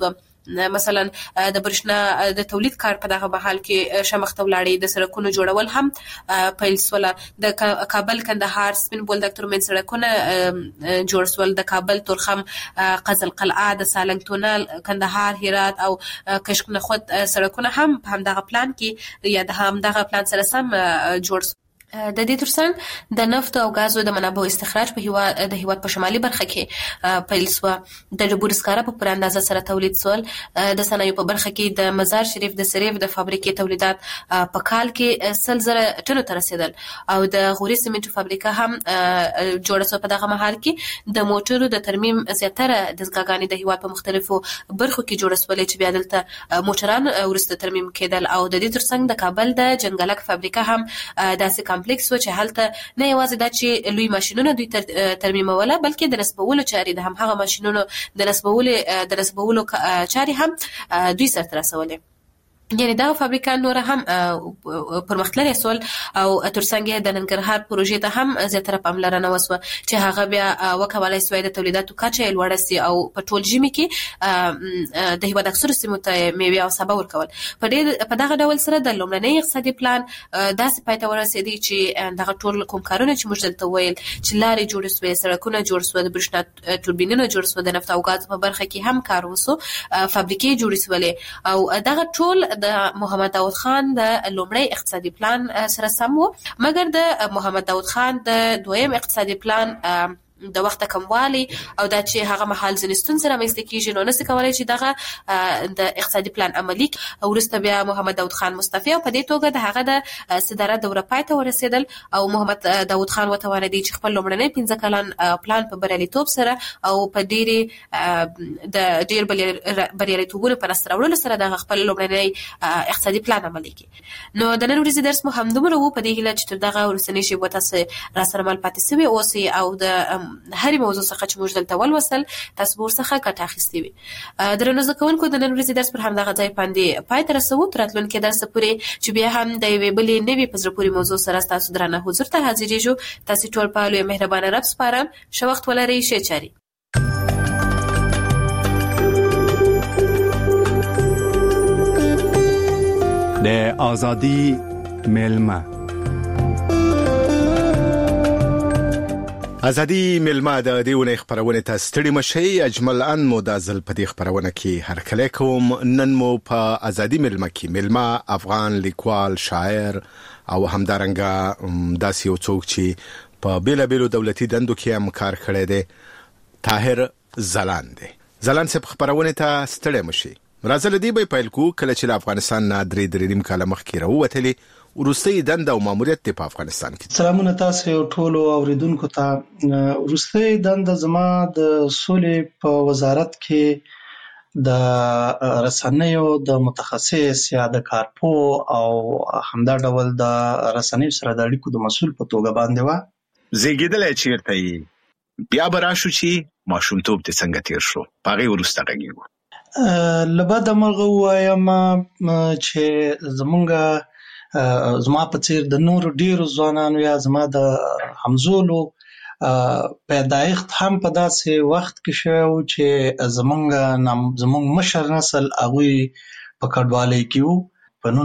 مثلا د برښنا د تولید کار په دغه مهال کې شمخته ولاړې، د سړکونو جوړول هم پیل سول، د کابل کندهار سپین بولدک ترمنځ سړکونه جوړ سول، د کابل تورخم قزل قلعه، د سالنګ تونل، کندهار هرات او کشک نخود سړکونه هم په همدغه پلان کې یا د همدغه پلان سره سم جوړ سول. د دې ترڅنګ د نفت او غازو د منابعو استخراج په هیواد په شمالي برخه کې پیل سو، د ډبرو سکاره په پوره اندازه سره تولید سول، د صنایعو په برخه کې د مزار شریف د سریف د فابریکې تولیدات په کال کې 100,000 ټنو ته رسیدل او د غوري سیمنټو فابریکه هم جوړه سو. په دغه مهال کې د موټرو د ترمیم زیاتره دستګاګانې د هیواد په مختلفو برخو کې جوړه سولې چې بیا دلته موټران ورسته ترمیم کېدل او د دې ترڅنګ د کابل د جنګلک فابریکه هم داسې کمپلیکس و چې هلته نه یوازې دا چې لوی ماشینونه دوی ترمیموله بلکې د نسبولو چارې د همغه ماشینونو د نسبولو چارې هم دوی سرته رسولې. یعنی دا فابریکان نور هم پرمختللي سول او ترڅنګ د ننګرهار پروژې ته هم زیاتره پاملرنه وسوه چې هغه بیا وکولای سوی د تولیداتو کچه لوړه سي او په ټول ژمي کې د هیواد اکثر سیمو ته میوه او سبا ورکول. په دغه ډول سره د لومړنۍ اقتصادي پلان داسې پای ته ورسېدی چې دغه ټول کوم کارونه چې موږ دلته ویل چې لارې جوړ سوې، سړکونه جوړ سوې، د برښنا توربینونه جوړ سوې، د نفت او غاز په برخه کې هم کار وسو، فابریکې جوړې سولې او دغه ټول د محمد داود خان د لومړی اقتصادي پلان سره سم وو. مګر د محمد داود خان د دویم اقتصادي پلان د وخت کموالی او دا چې هغه مهال ځنستون سره مېسته کیږي نو نسې کولای چې دغه د اقتصادي پلان عملی ورسته بیا محمد داود خان مستعفی او په دې توګه د هغه د صدارت دوره پای ته ورسېدل او محمد داود خان وتوانېدی چې خپل لومړنی 15 کلن پلان په بریالیتوب سره او په ډېر بریالیتوبونو په لاسته راوړلو سره د خپل لومړنی اقتصادي پلان عملی کړي. نو د نن ورځې درس مو همدومره وو، په دې هیله چې تر دغه وروستنۍ شیبو تاسو راسره مل پاتې سوي اوسئ او د هرې موضوع څخه چې موږ دلته ولوستل تاسو ورڅخه ګټه اخیستې وي. درنو زده کوونکو د نن ورځې درس پر همدغه ځای باندې پای ته رسوو. تر راتلونکي درسه پورې چې بیا هم د یوې بلې نوې په زړه پورې موضوع سره ستاسو درانه حضور ته حاضرېږو. تاسې ټول په لوی مهربانه رب سپارم. ښه وخت ولرئ. ښې چارې. د آزادی ملما ازادي ملما د دې ونې خبرونه ته ستړي مشي. اجمل ان مو د ځل په دې خبرونه کې هر کله کوم. نن مو په ازادي ملما کې ملما افغان لیکوال، شاعر او همدارنګه داسې یو څوک چې په بیلابیلو دولتي دندو کې هم کار کړی دی، طاهر ځلان دی. ځلان صاحب خبرونه ته ستړي مشي. راځل دی به پیل کو کله چې افغانستان نه درې نیم کاله مخکې راووتلی ورستۍ دنده او ماموریت په افغانستان کې. سلامونه تاسو ټولو اوریدونکو ته. ورستۍ دنده زما د سولې په وزارت کې د رسنیو د متخصص یا د کارپو او همدا ډول د رسنیو سره د اړیکو د مسؤل په توګه باندې و. زیږیدل چیرته بیا براشو چې ماشومتوب ته څنګه تیر شو پاغي ورسته غږیږي. لبد مرغه وایم چې زما په څیر د نورو ډیرو ځوانانو یا زما د همزولو پیدایښت هم په داسې وخت کې شوی چې زمونږ مشر نسل هغوی په کډوالۍ کې وو. په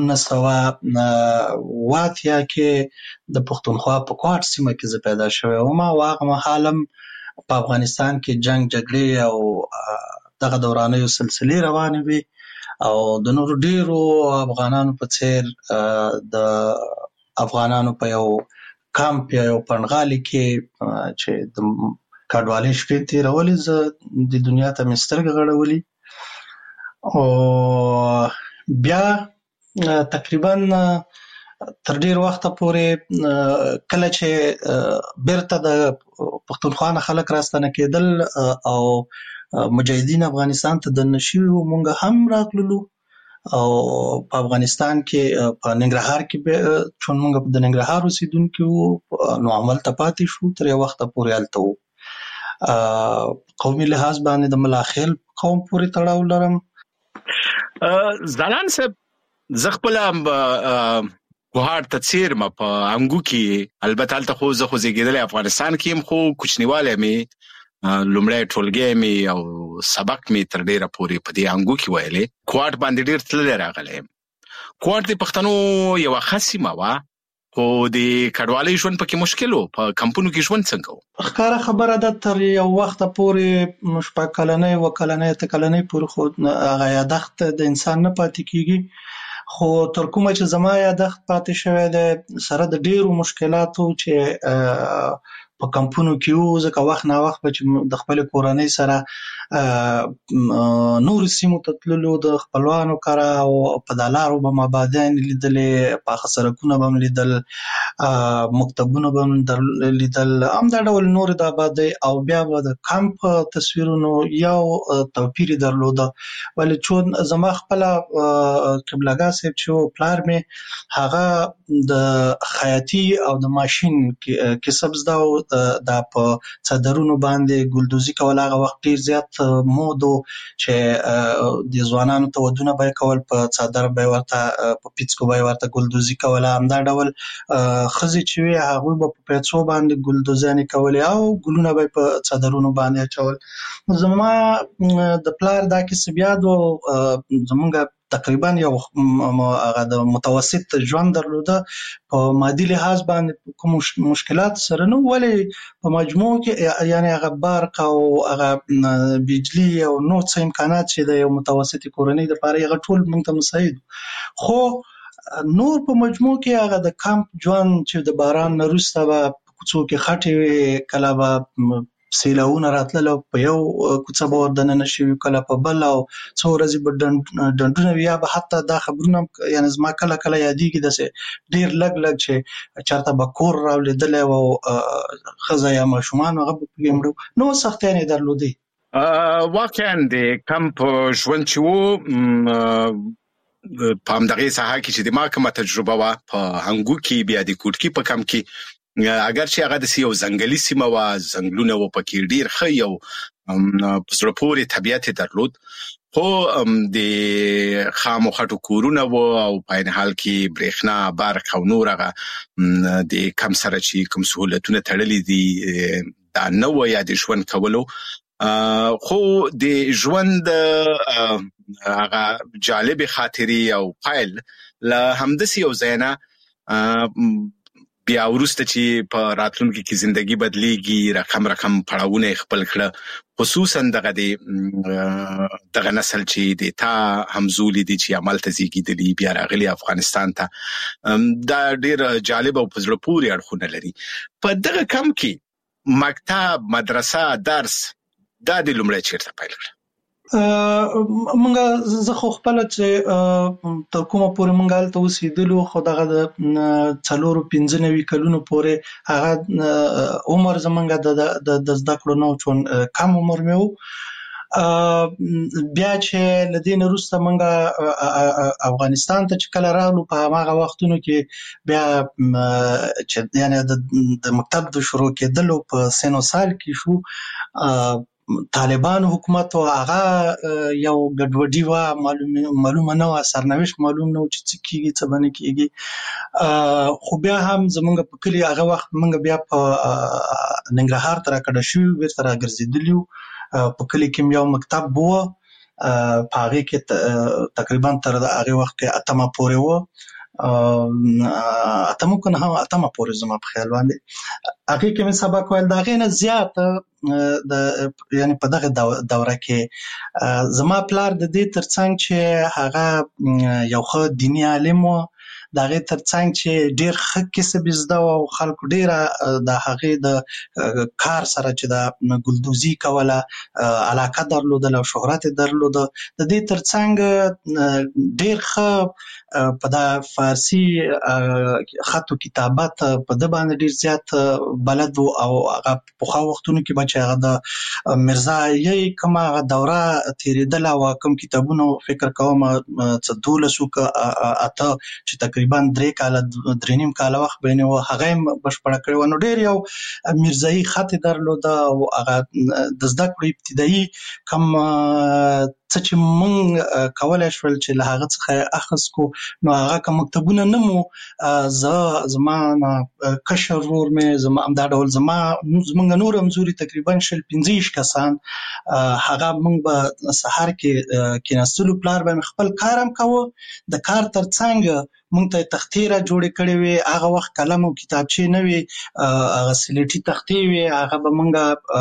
1980 کې د پښتونخوا په کوټ سیمه کې زه پیدا شوی وم او هغه مهال هم په افغانستان کې جنگ جګړې او دغه دورانیو سلسلې روانې وي او د نورو ډیرو افغانانو په څیر د افغانانو په یو کامپ یا یو پنډغالي کې چې د کډوالۍ شپې تېرولې، زه د دنیا ته مې سترګې غړولې او بیا تقریبا تر ډیر وخته پورې کله چې بیرته د پښتونخوا نه خلک راستنه کېدل او مجاهدین افغانستان ته دننه شوي وو، مونږ هم راغلو او په افغانستان کې په ننګرهار کې چون مونږ د ننګرهار اوسیدونکي وو نو همالته پاتې شو تر یو وخته پورې هلته وو. قومي لحاظ باندې د ملاخیل قوم پورې تړاو لرم. ځلان صاحب زه خپله کوهاټ ته څیرمه په انګو کې، البته هلته خو زه زیږېدلی افغانستان کې یم خو کوچنیوالی مې لومړی ټولګی می او سبق می تر ډیره پورې په دې انګو کې ویلې. کوټ باندې ډیر تللی راغلی. کوټ د پښتنو یو خاصه موا خو د کډوالۍ ژوند پکې مشکل و. په کمپونو کې ژوند څنګه و؟ ښکاره خبره ده تر یو وخت پورې شپږ کلنۍ و کلنۍ ته کلنۍ پورې خو هغه یادښت د انسان نه پاتې کیږي. خو تر کومه چې زما یادښت پاتې شوی دی سره د ډیرو مشکلاتو چې په کمپونو کې وو، ځکه وخت نا وخت به چې د خپل کورنۍ سره نور سیمو ته تللو د خپلوانو کره او په دلارو به مابادین لیدلې، پاخه سرکونه به هم لیدل، مکتبونه به هم لیدل، همدا ډول نور د آبادۍ او بیا به د کمپ تصویرونو یو توپیر درلوده. ولې چون زما خپله قبلګاه صاحب چې و پلار مې هغه د خیاطي او د ماشین کسب زده و، دا په څادرونو باندې ګلدوزي کول. هغه وخت ډیر زیات مود و چې د ځوانانو ته ودونه به کول، په څادر به ورته په پیڅکو به ورته ګلدوزي کوله. همدا ډول ښځې چې وي هغوی به په پیڅو باندې ګلدوزیانې کولې او ګلونه به په څادرونو باندې اچول. زما د پلار دا کسب یاد و. زمونږ تقریبا یو هغه د متوسط ژوند درلوده، په مادي لحاظ باندې کوم مشکلات سره نه، ولې په مجموع کې یعنی هغه برق او هغه بجلی او نور څه امکانات چې د یو متوسط کورنۍ لپاره هغه ټول موږ ته مساعد. خو نور په مجموع کې هغه د کمپ ژوند چې د باران نه وروسته به په کوڅو کې خټې وي، کله به سیلاونه راتلل او په یو کوڅه به ور دننه شوي، کله په بل، او څو ورځې به ډنډونه وي. یا به حتی دا خبرونه یعنې زما کله کله یادېږي داسې ډېر لږ چې چېرته به کور راولېدلی و او ښځه یا ماشومان هغه به پکې مړه، نو سختیانې یې درلودې. واقعا د کمپ ژوند چې و په همدغې ساحه کې چې د ما کومه تجربه وه په هنګو کې، بیا د کوټکي په کمپ کې، اگر چې هغه د یو ځنګلي سیمه وه، ځنګلونه و پکې، ډیر ښه یو په زړه پورې طبیعت یې درلود. خو د خامو خټو کورونه و او په عین حال کې برېښنا، برق او نور هغه د کم سره چې کوم سهولتونه تړلي دي دا نه و یا د ژوند کولو. خو د ژوند هغه جالبې خاطرې او پایل له همداسې یو ځای نه بیا وروسته چې په راتلونکي کې زندگی بدلیږي، رقم پړاوونه خپل کړه، خصوصا دغه نسل چې د تا همزولي دي چې عمل ته زیږیدلي بیا راغلي افغانستان ته، دا ډیر جالب او په زړه پورې اړخونه لري. په دغه کم کې مکتب، مدرسه، درس دا د لومړی چیرته پیل کړه؟ مونږ زه خو خپله چې تر کومه پورې مونږ هلته اوسېدلو، خو دغه د 4-95 کلونو پورې هغه عمر زمونږ د زده کړو نه و، چون کم عمر مې و. بیا چې له دې نه وروسته مونږ افغانستان ته چې کله راغلو، په هماغه وختونو کې بیا چې یعنې د مکتب د شروع کېدلو په سن و سال کې شو، طالبانو حکومت و، هغه یو ګډوډي وه، معلومه نه وه، سرنوشت معلوم نه و چې څه کېږي څه به نه کېږي. خو بیا هم زمونږ په کلي هغه وخت مونږ بیا په ننګرهار ته راکډه شوي، بیرته راګرځېدلي وو. په کلي کې یو مکتب و، په هغې کې تقریبا تر هغې وخت کې 8مه پورې و، 8مه که نه 8مه پورې زما په خیال باندې. هغې کې مې سبق ویل. د هغې نه زیات یعنې په دغه دوره کې زما پلار د دې ترڅنګ چې هغه یو ښه دیني عالم و، د هغې ترڅنګ چې ډېر ښه کسب زده و او خلکو ډېره د هغې د کار سره چې د ګلدوزي کوله علاقه درلودله او شهرت یې درلوده. د دې ترڅنګ ډېر ښه په د فارسي خط و کتابت په ده باندې ډېر زیات بلد و، او هغه پخوا وختونو کې به چې هغه د مرزایي کومه هغه دوره تېرېدله او کوم کتابونه فکر کوم 12 که 8 چې تقریبا 3 کاله 3.5 کاله وخت به یې و، هغه یې بشپړه کړې وه. نو ډېر یو مرزایي خط یې درلوده او هغه د زده کړو ابتدایي کوم څه چې مونږ کولای شول چې له هغه څخه اخذ کو نو هغه کوم مکتبونه نه مو زما کشر ورور مې زما همدا ډول زمونږ نور همزوري تقریبا 15 کسان هغه مونږ به سهار کې کېناستلو پلار به خپل کارم کوو د کار ترڅنګ مونږ ته تختې را جوړې کړې وې هغه وخت قلم او کتابچې نه وې هغه سلیټي تختې وې هغه به مونږ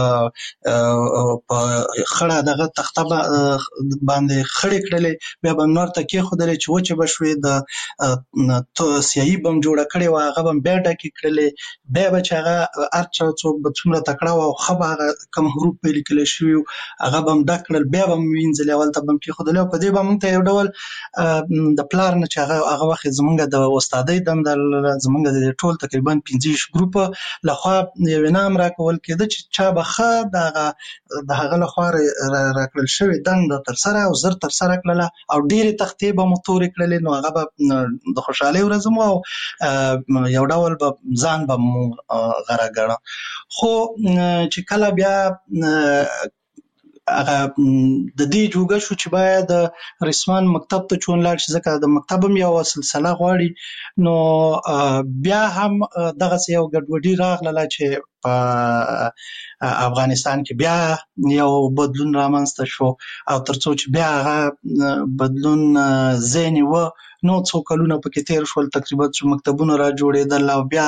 په خړه دغه تخته باندې خړې کړلې بیا به نور ته کېښودلې چې وچې به شوې د سیاهي به م جوړه کړې وه هغه به م بیا ډکې کړلې بیا به چې هغه هر چا څوک به څومره تکړه وه او ښه به هغه کوم حروف به لیکلی شوي وو هغه به م ډک کړل بیا به م وینځلې هلته به م کېښودلې او په دې به مونږ ته یو ډول د پلار نه چې هغه وخت زمونږ د استادۍ دنده زمونږ د ټول تقریبا 15 ګروپه لخوا یو انعام راکول کېده چې چا به ښه د هغه لخوا راکړل شوې دنده ترسره او زر ترسره کړله او ډېرې تختې به مو تورې کړلې نو هغه به د خوشحالۍ ورځ مو او یو ډول به ځان به مو غره ګڼه خو چې کله بیا هغه د دې جوګه شو چې باید رسمان مکتب ته چون لاړ شي ځکه د مکتب هم یو سلسله غواړي نو بیا هم دغسې یو ګډوډي راغله چې په افغانستان کې بیا یو بدلون رامنځته شو او تر څو چې بیا هغه بدلون ځای نیوه نو څو کلونه پکې تېر شول تقریبا چې مکتبونه را جوړېدل او بیا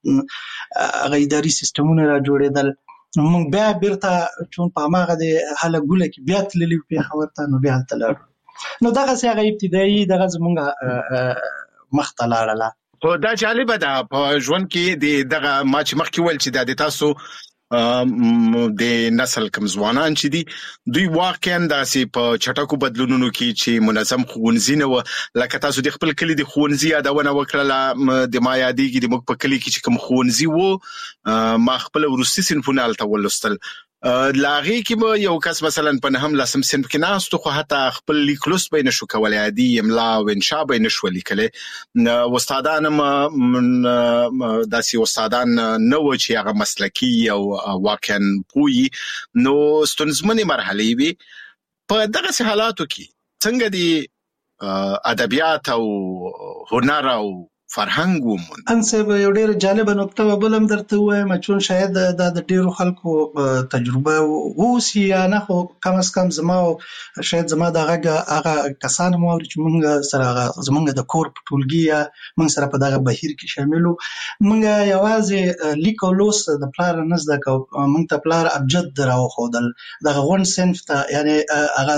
هغه اداري سیستمونه را جوړېدل مونږ بیا بیرته چون په هماغه د هله ګوله کې بیا تللي پېښور ته نو بیا هلته لاړو نو دغسې هغه ابتدایي دغه زمونږ مخته لاړله خو دا جالبه ده په ژوند کې دغه ما چې مخکې ویل چې دا د تاسو د نسل کم ځوانان چې دي دوی واقعا داسې په چټکو بدلونونو کې چې منظم ښوونځي نه وه لکه تاسو د خپل کلي د ښوونځي یادونه وکړله د ما یادېږي د موږ په کلي کې چې کوم ښوونځي وو ما خپل وروستي صنفونه هلته ولوستل له هغې کې به یو کس مثلا په 9 صنف کې ناست خو حتی خپل لیک لوست به یې نه شو کولی عادي املا او انشا به یې نه شوه لیکلی استادان هم داسې استادان نه وو چې هغه مسلکي او واقعا پوهي نو ستونزمنې مرحلې وي په دغسې حالاتو کې څنګه د ادبیات او هنر او فرهنګ وموند انصب یو ډېر جالبه نکته به بل هم درته ووایم چون شاید دا د ډېرو خلکو تجربه واوسي یا نه خو کم از کم زما شاید زما د هغه کسان مو اوري چې مونږ سره زمونږ د کور په ټولګي یا مونږ سره په دغه بهیر کې شامل وو مونږ یوازې لیک او لوست د پلار نه زده کوو مونږ ته پلار ابجد راوښودل دغه غونډ صنف ته یعنې هغه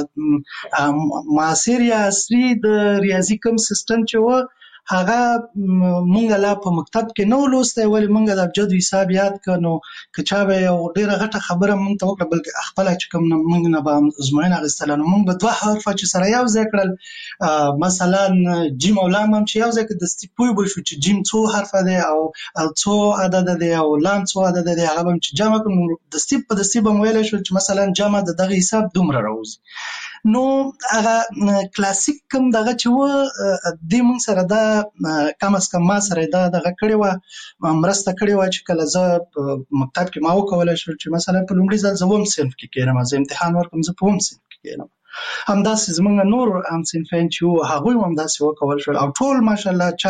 معاصر یا عصري د ریاضي کوم سیستم چې و هغه مونږ لا په مکتب کې نو لوستی ولې مونږ د ابجد حساب یاد کړ نو که چا به یو ډېره غټه خبره مونږ ته وکړه بلکې خپله چې کوم مونږ نه به ازموینه اخیستله نو مونږ به 2 حرفه چې سره یو ځای کړل مثلا جیم او لام هم چې یو ځای کې دستي پوه به شو چې جیم څو حرفه دی او څو عدده دی او لام څو عدده دی هغه به هم چې جمع کړو دستي په دستي به مو ویلی شول چې مثلا جمع د دغه حساب دومره راوځي نو هغه کلاسیک کوم دغه چې و دې مونږ سره دا کم از کم ما سره دا دغه کړې وه مرسته کړې وه چې کله زه په مکتب کې ما وکولی شول چې مثلا په لومړي ځل زه 2 صنف کې کېنم زه امتحان ورکړم زه په 2 صنف کې کېنم همداسې زمونږ نور هم صنفیان چې وو هغوی هم همداسې وکول شول او ټول ماشاءالله چا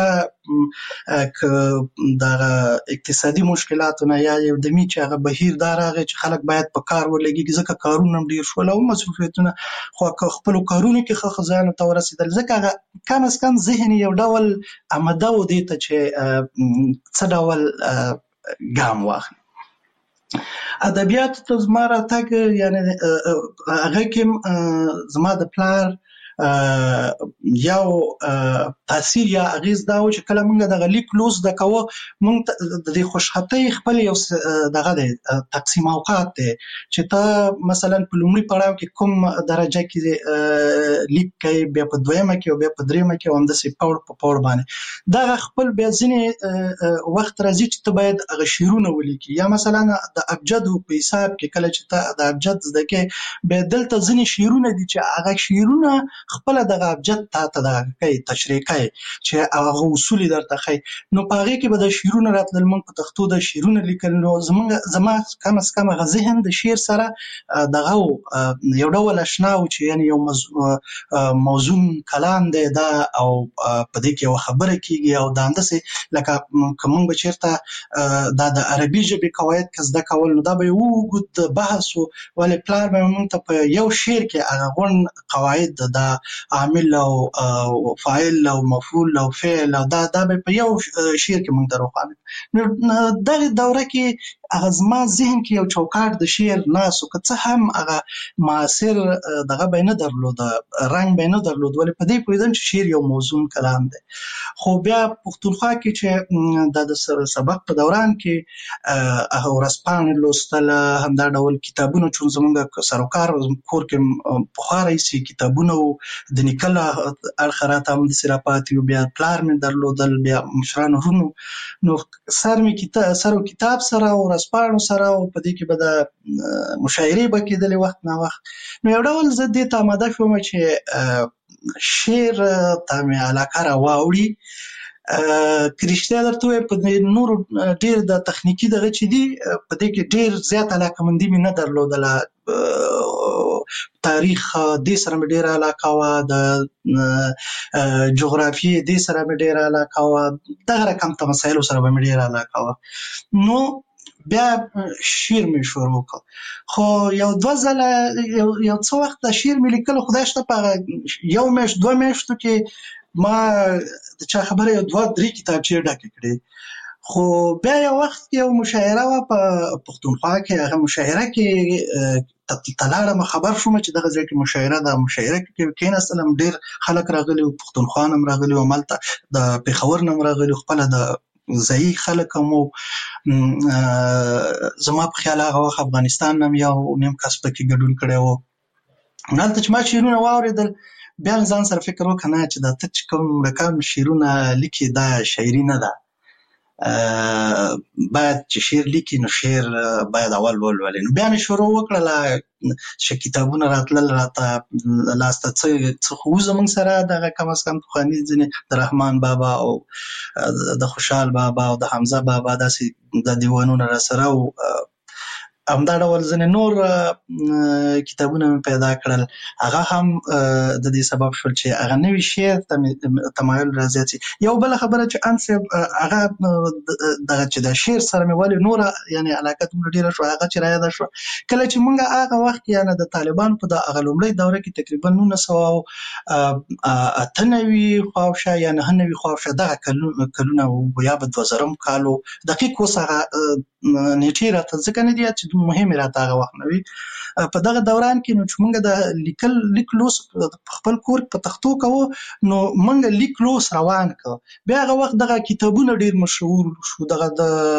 دغه اقتصادي مشکلاتو نه یا یو دمي چې هغه بهیر دا راغی چې خلک باید په کار ولګېږي ځکه کارونه هم ډېر شول او مصروفیتونه خو خپلو کارونو کې ښه ځایونو ته ورسېدل ځکه هغه کم از کم ذهن یو ډول آماده و دې ته چې څه ډول ګام واخلي ادبیاتو ته زما راتګ یعنې هغه کې زما د پلار یو تاثیر یا اغیز دا و چې کله مونږ دغه لیک لوست زده کوو مونږ د دې خوشخطۍ خپل یو دغه دی تقسیم اوقات دی چې ته مثلا په لومړي پړاو کې کوم درجه کې لیک کوي بیا په دویمه کې او بیا په دریمه کې او همداسې پوړ په پوړ باندې دغه خپل بیا ځینې وخت راځي چې ته باید هغه شعرونه ولیکي یا مثلا د ابجدو په حساب کې کله چې ته د ابجد زده کوې بیا دلته ځینې شعرونه دي چې هغه شعرونه خپل دغه ابجد ته دغه کوي تشریح کوي چې هغه اصول درته کوي نو په هغه کې به د شعرونه راتلل موږ په پښتو د شعرونه لیکل نو زما کم از کم هغه ذهن د شعر سره دغه یو ډول آشنا و چې یعنی یو موزون کلام دی دا او په دې کې یو خبره کیږي او دا اندسه لکه کوم به چیرته دا د عربي ژبې قواعد کزده کول نو دا به یو ګد بحث ولې پلار به موږ ته په یو شعر کې هغه غون قواعد د عامل او فاعل او مفعول او فعل او دا به په یو شعر کې موږ دروخانه نو دغه دوره کې هغه زما ذهن کې یو چوکاټ د شعر ناس او که څه هم هغه معاصر دغه به نه درلود رنګ به نه درلود ولې په دې پوهیدم چې شعر یو موزون کلام دی خو بیا پښتونخوا کې چې د سبق په دوران کې هغه ورځپاڼې لوستل همدا ډول کتابونه چې زمونږ سروکار کور کې پخواري سي کتابونه د نیکل الخرات هم د سراپات بیا پلار مې درلودل بیا مشران ورونو نو سر کتاب سره او ورځپاڼو سره او په دې کې به د مشاعرې به کېدلې وخت نه وخت نو یو ډول زه دې ته آماده شوم چې شعر ته مې علاقه راواوړي که رښتیا درته ووایم په نورو ډېر د تخنیکي دغه چې دي په دې کې ډېر زیات علاقه‌مندي مې نه درلودله تاریخ دې سره مې ډېره علاقه وه د جغرافیې دې سره مې ډېره علاقه وه دغه رقم ته مسایلو سره به مې ډېره علاقه وه نو بیا شعر مې شروع کړ خو یو دوه ځله یو څه وخت د شعر مې لیکلو خدای شته په یو میاشت دوه میاشتو کې ما د چا خبره یو دوه درې کتابچې ډکې کړې خو بیا یو وخت کې یو مشاعره وه په پښتونخوا کې هغه مشاعره کې تلاړم خبر شوم چې دغه ځای کې مشاعره ده مشاعره کې کېناستلم ډېر خلک راغلي وو پښتونخوا نه هم راغلي وو هملته د پېښور نه هم راغلي خپله د ځایي خلک هم زما په خیال هغه وخت افغانستان نه هم یو نیم کس پکې ګډون کړی و هلته چې ما شعرونه واورېدل بیا ځان سره فکر وکړه نه چې دا ته چې کوم رقم شعرونه لیکي دا شاعري نه ده باید چې شعر لیکي نو شعر باید اول ولولي نو بیا مې شروع وکړله چې کتابونه راتلل راته لاسته څه خو زموږ سره دغه کم از کم پخواني ځینې د رحمان بابا او د خوشحال بابا او د حمزه بابا داسې د دیوانونه راسره او همدا ډول ځینې نور کتابونه مې پیدا کړل هغه هم د دې سبب شول چې هغه نوي شعر ته تمایل رازیات شي یو بله خبره چې انس هغه دغه چې د شعر سره مې ولې نوره یعنی علاقه دومره ډېره شوه هغه چې رایاده شوه کله چې موږ هغه وخت کې یعنې د طالبانو په د هغه لومړۍ دوره کې تقریبا 1998 خواوشا یا 99 خواوشا دغه کلونه یا به 2000 کال دقیق اوس هغه نیټې راته ځکه نه دي چې مهمه راته هغه وخت نه وي په دغه دوران کې نو چې موږ د لیک لوس خپل کور په تختو کوو نو موږ لیک لوس روان کړ بیا هغه وخت دغه کتابونه ډېر مشهور شو دغه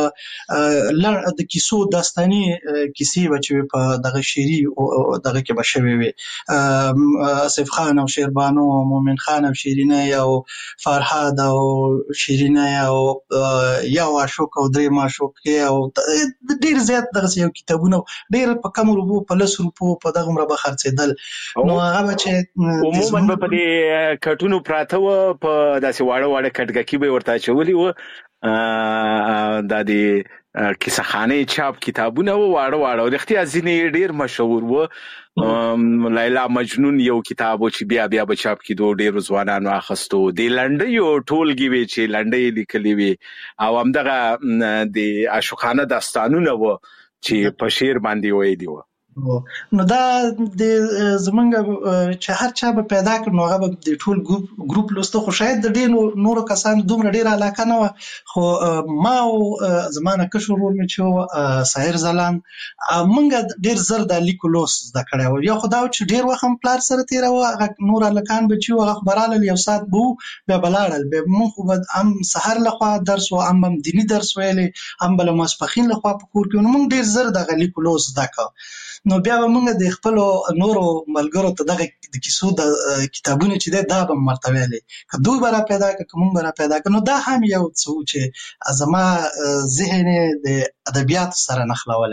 د کیسو داستاني کیسې به چې په دغه شعري دغه کې به شوې وي آصف خان او شیربانو مومن خان او شیرینه او فرهاد او شیرینه او یو عاشق او درې معشوقې او ډېر زیات دغه یو کتابونه ډېر په کم روپو په 10 روپو په دغه عمره به خرڅېدل نو هغه به چې عموما په دې کټونو پراته وه په داسې واړه واړه کټګکي به ورته اچولي وه دا د کیسه خانې چاپ کتابونه وه واړه واړه رښتیا ځینې ډېر مشهور وه لیلا مجنون یو کتاب و چې بیا به چاپ کېدو ډېرو ځوانانو اخیستو د لنډیو ټولګې وې چې لنډۍ لیکلې وې او همدغه د عاشقانه داستانونه وه چې په شعر باندې ویلي وه نو دا د زمونږ چې هر چا به پیدا کړ نو هغه به د ټول ګروپ لوسته خو شاید د ډېر نورو کسانو دومره ډېره علاقه نه وه خو ما او زما نه کشر ورور مې چې و ساحر ځلان موږ ډېر زر د لیکو لوس زده کړی و یو خو دا و چې ډېر وخت هم پلار سره تېراوه هغه نور هلکان به چې وو هغه خو به رالل یو ساعت به وو بیا به لاړل بیا موږ خو به هم سهار لخوا درس و هم دیني درس ویلی هم به له ماسپښین لخوا په کور کې نو موږ ډېر زر دغه لیکو لوس زده کړه نو بیا به موږ د خپلو نورو ملګرو ته دغه د کیسو د کتابونه چې دی دا به مرته ویلې که دوی به را پیدا کړه که موږ به را پیدا کړه نو دا هم یو څه و چې زما ذهن د ادبیاتو سره نښلولی و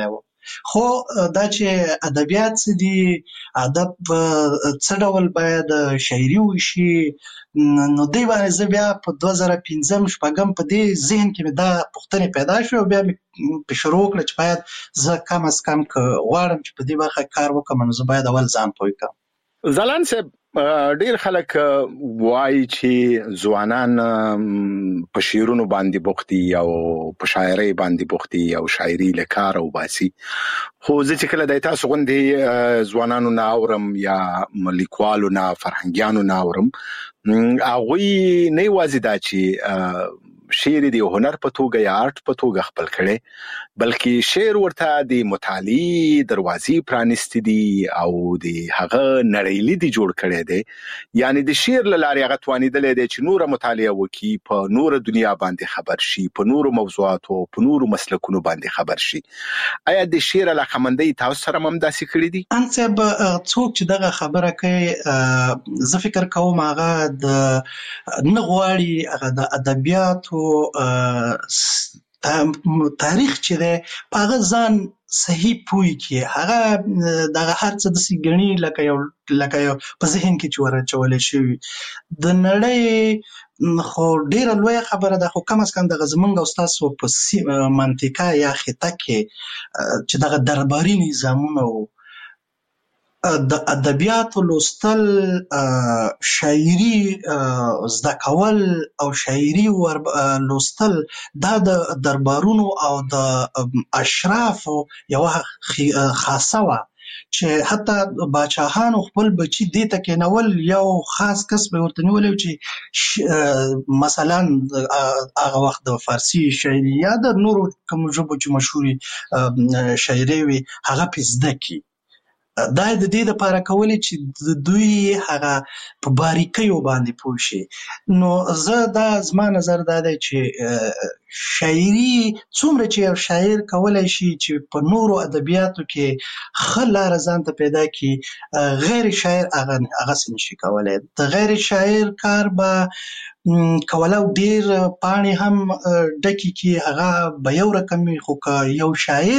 خو دا چې ادبیات څه دي، ادب څه ډول باید شاعري وشي، نو دی باندې زه بیا په 2005-06 په دې ذهن کې مې دا پوښتنې پیدا شوې او بیا مې په شروع کړه چې باید زه کم از کم که غواړم چې په دې برخه کار وکړم نو زه باید اول ځان پوه کړم. ځلاند صاحب، ډیر خلک وایي چې ځوانان په شعرونو باندې بوخت دي او په شاعرۍ باندې بوخت دي او شاعري له کار او باسي، خو زه چې کله د تاسو غوندې ځوانانو نه اورم یا لیکوالو نه فرهنګیانو نه اورم، هغوی نه یوازې دا چې شعر دی هنر په توګه یا آرټ په توګه خپل کړي، بلکې شعر ورته د مطالعې دروازې پرانیستې دي او د هغه نړۍ لید جوړ کړي دي. یعنی د شعر له لارې هغه توانیدل دي چې نور مطالعه وکړي، په نور دنیا باندې خبر شي، په نور موضوعاتو په نور مسلکونو باندې خبر شي. آیا د شعر علاقمندۍ تاسو سره هم داسې کړی دي؟ ان صاحب، څوک چې دغه خبره کوي زه فکر کوم هغه د نه غواړي هغه د ادبیاتو تاریخ چې دی په هغه ځان صحیح پوي کې هغه دغه هر څه داسې ګڼي لکه یو په ذهن کې چې ورچولی شوي. د نړۍ خو ډیره لویه خبره ده، خو کم از کم دغه زمونږ او ستاسو په منطقه یا خطه کې چې دغه درباري نظامونه و، د ادبیاتو لوستل، شاعري زده کول او شاعري لوستل دا د دربارونو او د اشرافو یوه خاصه وه چې حتی باچاهانو خپل بچي دې ته کېنول، یو خاص کس به ورته نیولی چې مثلا هغه وخت د فارسي شاعري یا د نورو کومو ژبو چې مشهورې شاعرۍ وي هغه پې زده کړي. دا د دې لپاره کولې چې دوی هغه په باریکیو باندې پوه شي. نو زه دا زما نظر دا دی چې شاعري څومره چې یو شاعر کولی شي چې په نورو ادبیاتو کې ښه لاره ځان ته پیدا کړي، غیر شاعر هغسې نشي کولی. د غیر شاعر کار به کوله ډیر پاڼې هم ډکې کړي، هغه به یو رقم وي، خو که یو شاعر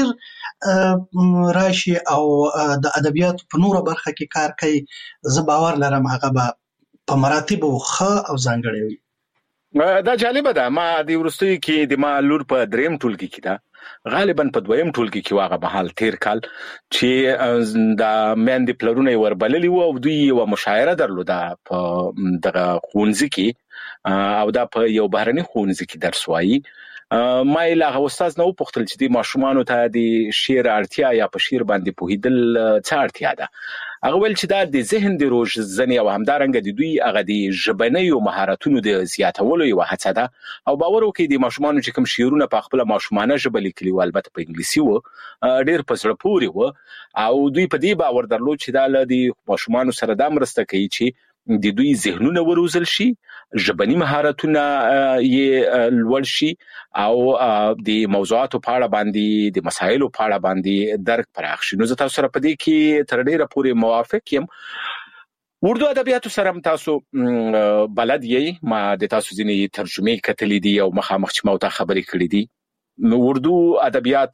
راشي او د ادبیاتو په نوره برخه کې کار کوي، زه باور لرم هغه به په مراتبو ښه او ځانګړی وي. دا جالبه ده. ما د وروستیو کې د ما لور په 3م ټولګي کې ده، غالبا په 2م ټولګي کې واغه بحال تیر کال چې د میندې پلرونه وربللی وو او دوی یو مشاعره درلوده په دغه ښوونځي کې او دا په یو بهرني ښوونځي کې درس وایي. ما یې له هغه استاد نه وپوښتل چې د ماشومانو ته د شعر اړتیا یا په شعر باندې پوهېدل څه اړتیا ده. هغه ویل چې دا د ذهن د روزنې او همدارنګه د دوی هغه د ژبنیو مهارتونو د زیاتولو یوه هڅه ده. او باور وکړئ د ماشومانو چې کوم شعرونه په خپله ماشومانه ژبه لیکلي وو، البته په انګلیسي وو، ډېر په زړه پورې وو او دوی په دې باور درلود چې دا له د ماشومانو سره دا مرسته کوي چې د دوی ذهنونه وروزل شي، ژبني مهارتونه یې لوړ شي او د موضوعاتو په اړه باندې د مسایلو په اړه باندې درک پراخ شي. نو زه تاسو سره په دې کې تر ډیره پورې موافق یم. اردو ادبیاتو سره هم تاسو بلد یې، ما د تاسو ځینې ترجمې کتلې دي او مخامخ چې ما ورته خبرې کړې دي. اردو ادبیات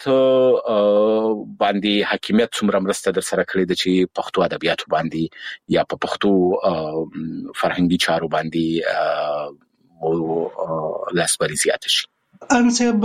باندې حاکمیت څومره مرسته در سره کړې ده چې پښتو ادبیاتو باندې یا په پښتو فرهنګي چارو باندې لاسبري زیاته شي؟ ان صاحب،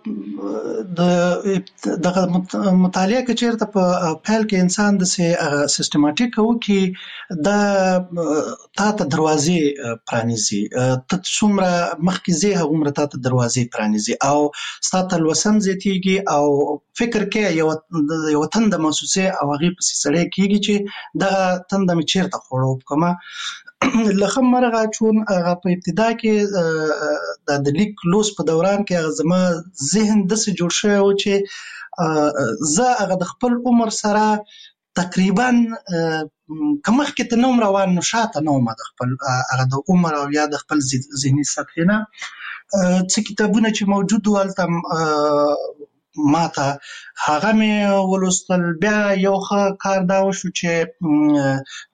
دغه مطالعه که چېرته په پیل کې انسان داسې سیستماټیک وکړي، دا تا ته دروازې پرانیزي. ته څومره مخکې ځې هغومره تا ته دروازې پرانیزي او ستا تلوسه هم زیاتېږي او فکر کې یوه تنده محسوسې او هغې پسې سړی کېږي چې دغه تنده مې چېرته خوړو وکړمه. له ښه مرغه چون هغه په ابتدا کې د لیک لوست په دوران کې هغه زما ذهن داسې جوړ شوی و چې زه هغه د خپل عمر سره تقریبا که مخکې ته نه وم روان نو شاته نه وم د خپل هغه د عمر او یا د خپل ذهني سطحې نه. څه کتابونه چې موجود و هلته ماته هغه مې ولوستل. بیا یو ښه کار دا وشو چې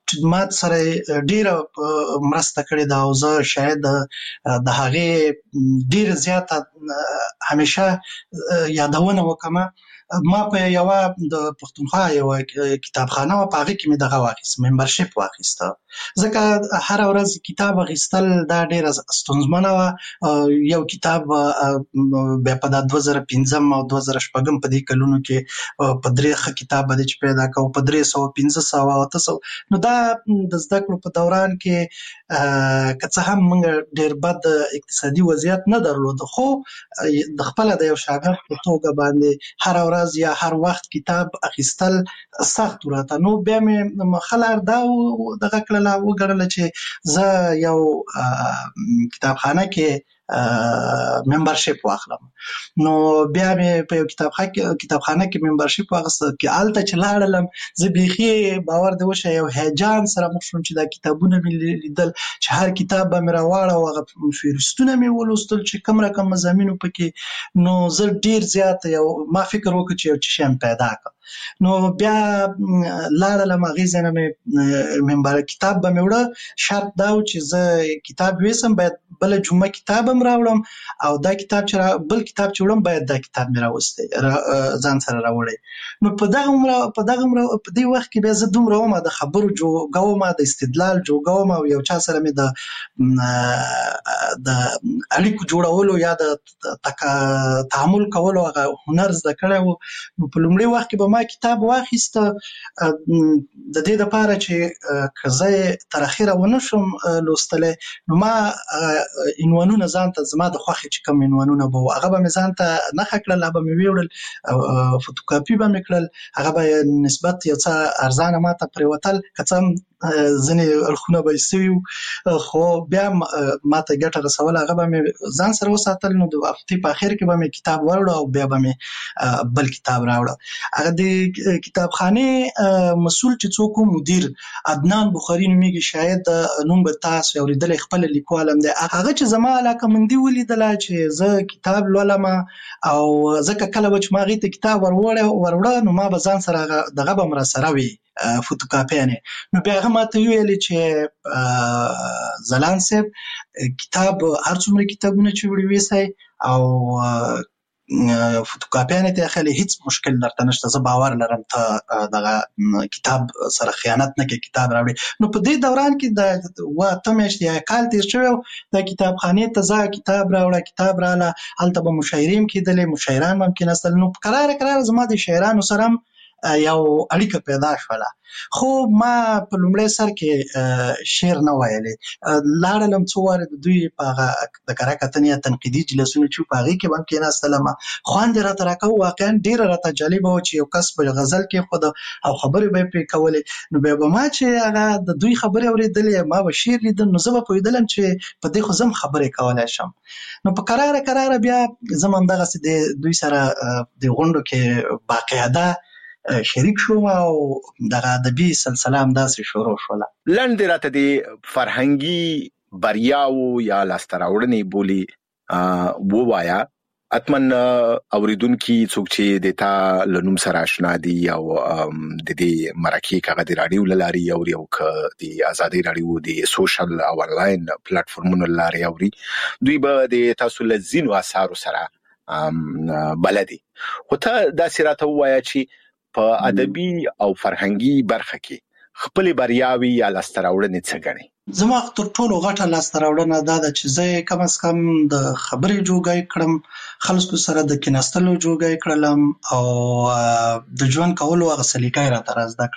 مات سره ډیره مرسته کړې ده او زه شاید د هغې ډیره زیاته همیشه یادونه وکم. ما په یو د پښتونخوا یو کتابخانه و، په هغه کې مې دغه واخیست، ممبرشپ واخیسته، ځکه هر ورځ کتاب اخیستل دا ډیره ستونزمنه وه. یو کتاب بیا په 2015 او 2016 په دې کلونو کې په 3 ښه کتاب باندې چې پیدا کوو په 300 1500 800. نو دا د زده کړو په دوران کې که څه هم موږ ډیر بد اقتصادي وضعیت نه درلود، خو د خپل د یو شاګرد په توګه باندې هر ورځ یا هر وخت کتاب اخیستل سخت ورته. نو بیا مې مخلر دا دغه کړله وګڼله چې زه یو کتابخانه کې ممبرشپ واخلم. نو بیا مې په یو کتابخانه کې ممبرشپ واخیسته، کې هلته چې لاړلم زه بیخي باور دې وشه یو هیجان سره مخ شوم چې دا کتابونه مې لیدل، چې هر کتاب به مې راواړه، هغه فهرستونه مې ولوستل چې کوم رقم مضامینو پکې. نو زه ډیر زیات ما فکر وکړ چې یو څه شی پیدا کړم. نو بیا لاړلم هغې ځای نه مې کتاب به مې وړه، شرط دا و چې زه کتاب ویسم باید بله جمعه کتاب هم راوړم او دا کتاب چې بل کتاب چې وړم باید دا کتاب مې راوستی ځان سره راوړی. نو په دې وخت کې بیا زه دومره وم د خبرو جوګه وم، د استدلال جوګه وم، او یو چا سره مې د اړیکو جوړولو یا د تعامل کولو هغه هنر زده کړی و. نو په لومړي وخت کې به ما کتاب واخیسته د دې دپاره چې که زه تر اخره ونه شم لوستلی، نو ما عنوانونه ځان ته زما د خوښې چې کوم عنوانونه به وو هغه به مې ځان ته نښه کړل، هغه به مې ویوړل، فوتوکاپي به مې کړل، هغه به نسبت یو څه ارزانه ما ته پرېوتل، که څه هم ځینې اړخونه به یې سوي وو، خو بیا ما ته ګټه رسول، هغه به مې ځان سره وساتل. نو د هفتې په اخر کې به مې کتاب وروړه او بیا به مې بل کتاب راوړه. هغه د کتابخانې مسؤل چې څوک مدیر عدنان بخاري نومیږي، شاید نوم به تاسو اورېدلی، خپل لیکوال هم دی. هغه چې زما علاقه مندي ولیدله چې زه کتاب لولم او ځکه کله به چې ما هغې ته کتاب وروړه نو ما به ځان سره دغه به م راسره وي فوتوکاپیانې. نو بیا هغه ما ته ویلې چې ځلاند صاحب کتاب هر څومره کتابونه چې وړي ویسئ او فوتوکاپیانې ته اخلي، هیڅ مشکل درته نشته، زه باور لرم ته دغه کتاب سره خیانت نه کوې، کتاب راوړې. نو په دې دوران کې د 8 میاشتې یا کال تېر شوی و، د کتابخانې ته ځه کتاب راوړه، کتاب راغله، هلته به مشاعرې هم کېدلې، مشاعران به هم کېناستل. نو کراره زما د شاعرانو سره هم یو اړیکه پیدا شوله. خو ما په لومړی سر کې شعر نه ویلې، لاړلم څو وارې د دوی په هغه د کره کتنې یا تنقیدي جلسونه چې په هغې کې به هم کېناستلم، خوند یې راته راکوه، واقعا ډېره راته جالبه وه چې یو کس به غزل کېښوده او خبرې به یې پرې کولې. نو بیا به ما چې هغه د دوی خبرې اورېدلې، ما به شعر لیدم، نو زه به پوهېدلم چې په دې خو زه هم خبرې کولی شم. نو په کراره بیا زه هم همدغسې د دوی سره د غونډو کې باقاعده شریک شوم او دغه ادبي سلسله همداسې شروع شوله. لنډ دې راته د فرهنګي بریاو یا لاسته راوړنې بولي ووایه. حتمن اوریدونکي څوک چې د تا له نوم سره اشنا دي او د دې مرکې هغه د راډیو له لارې اوري او که د ازادي راډیو د سوشل او انلاین پلیټفارمونو له لارې اوري، دوی به د تاسو له ځینو اثارو سره بلدي. خو ته داسې راته ووایه چې په ادبي او فرهنګي برخه کې خپل بریاوي یا لاسته راوړنې څه ګڼې؟ زما تر ټولو غټه لاسته راوړنه دا ده چې زه کم از کم د خبرې جوګی کړم، خلکو سره د کېناستلو جوګی کړلم او د ژوند کولو هغه سلیقه یې راته را زده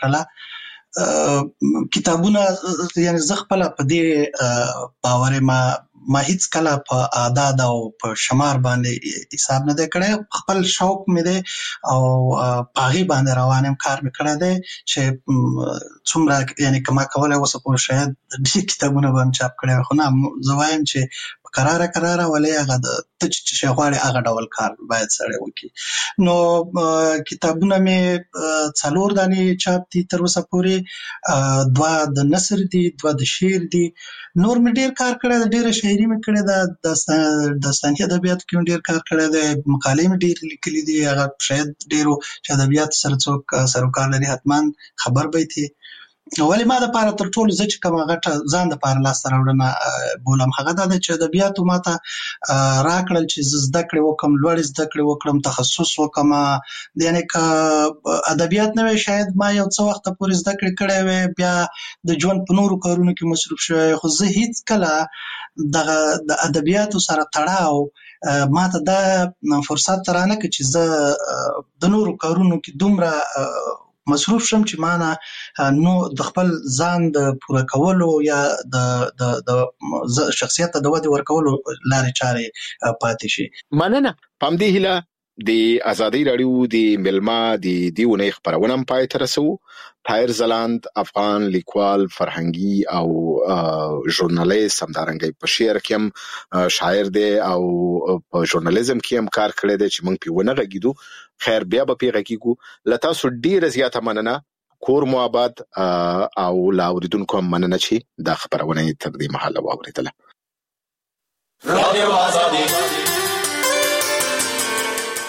کړله. کتابونه یعنې زه خپله په دې باور یم ما هیڅ کله په اعداد او په شمار باندې حساب نه دی کړی، خپل شوق مې دی او په هغې باندې روان یم، کار مې کړی دی چې څومره یعنې که ما کولی اوسه پورې شاید ډېر کتابونه به هم چاپ کړی، خو نه زه وایم چې په کراره ولې هغه ته چې شی غواړې هغه ډول کار باید سړی وکړي. نو کتابونه مې 4 دانې چاپ دي تر اوسه پورې، 2 د نثر دي، 2 د شعر دي. نور مې ډېر کار کړی دی، ډېره شاعري مې کړې ده، داستاني ادبیاتو کې مې ډېر کار کړی دی، مقالې مې ډېرې لیکلي دي. هغه شاید ډېرو چې ادبیاتو سره څوک سروکار لري حتما خبر به یې ولې ما د پاره تر ټولو چې کوم غټه ځان د پاره لاس راوړنه بولم هغه دا چې ادبیاتو ماته راکړل چې زده کړې وکم لوړ زده کړې وکړم تخصص وکم یعنی که ادبیات نه وي شاید ما یو څه وخت پورې زده کړې کړې وي بیا د ژوند په نورو کارونو کې مصروف شوی خو زه هیڅ کله د ادبیاتو سره تړاو ماته دا فرصت رانه کړ چې زه د نورو کارونو کې دومره مصروف شم چې معنا نو د خپل ځان د پوره کولو یا د شخصیت د ودې ورکولو لارې چارې پاتې شي. مننه. پام دی هله د ازادي رادیو د ملما د دیونه خبرونه پای تر رسو. طاهر ځلاند افغان لیکوال فرهنګي او ژورنالیست همدارنګه په شعر کې هم شاعر دی او په ژورنالیزم کې هم کار کړی دی چې موږ په ونه غږیدو. خیر بیا به پیغه کیږو لتا سو ډیر زیاته مننه کور مو آباد او لا اوریدونکو مننه چې دا خبرونه تر دې محله واوریدله. رادیو آزادي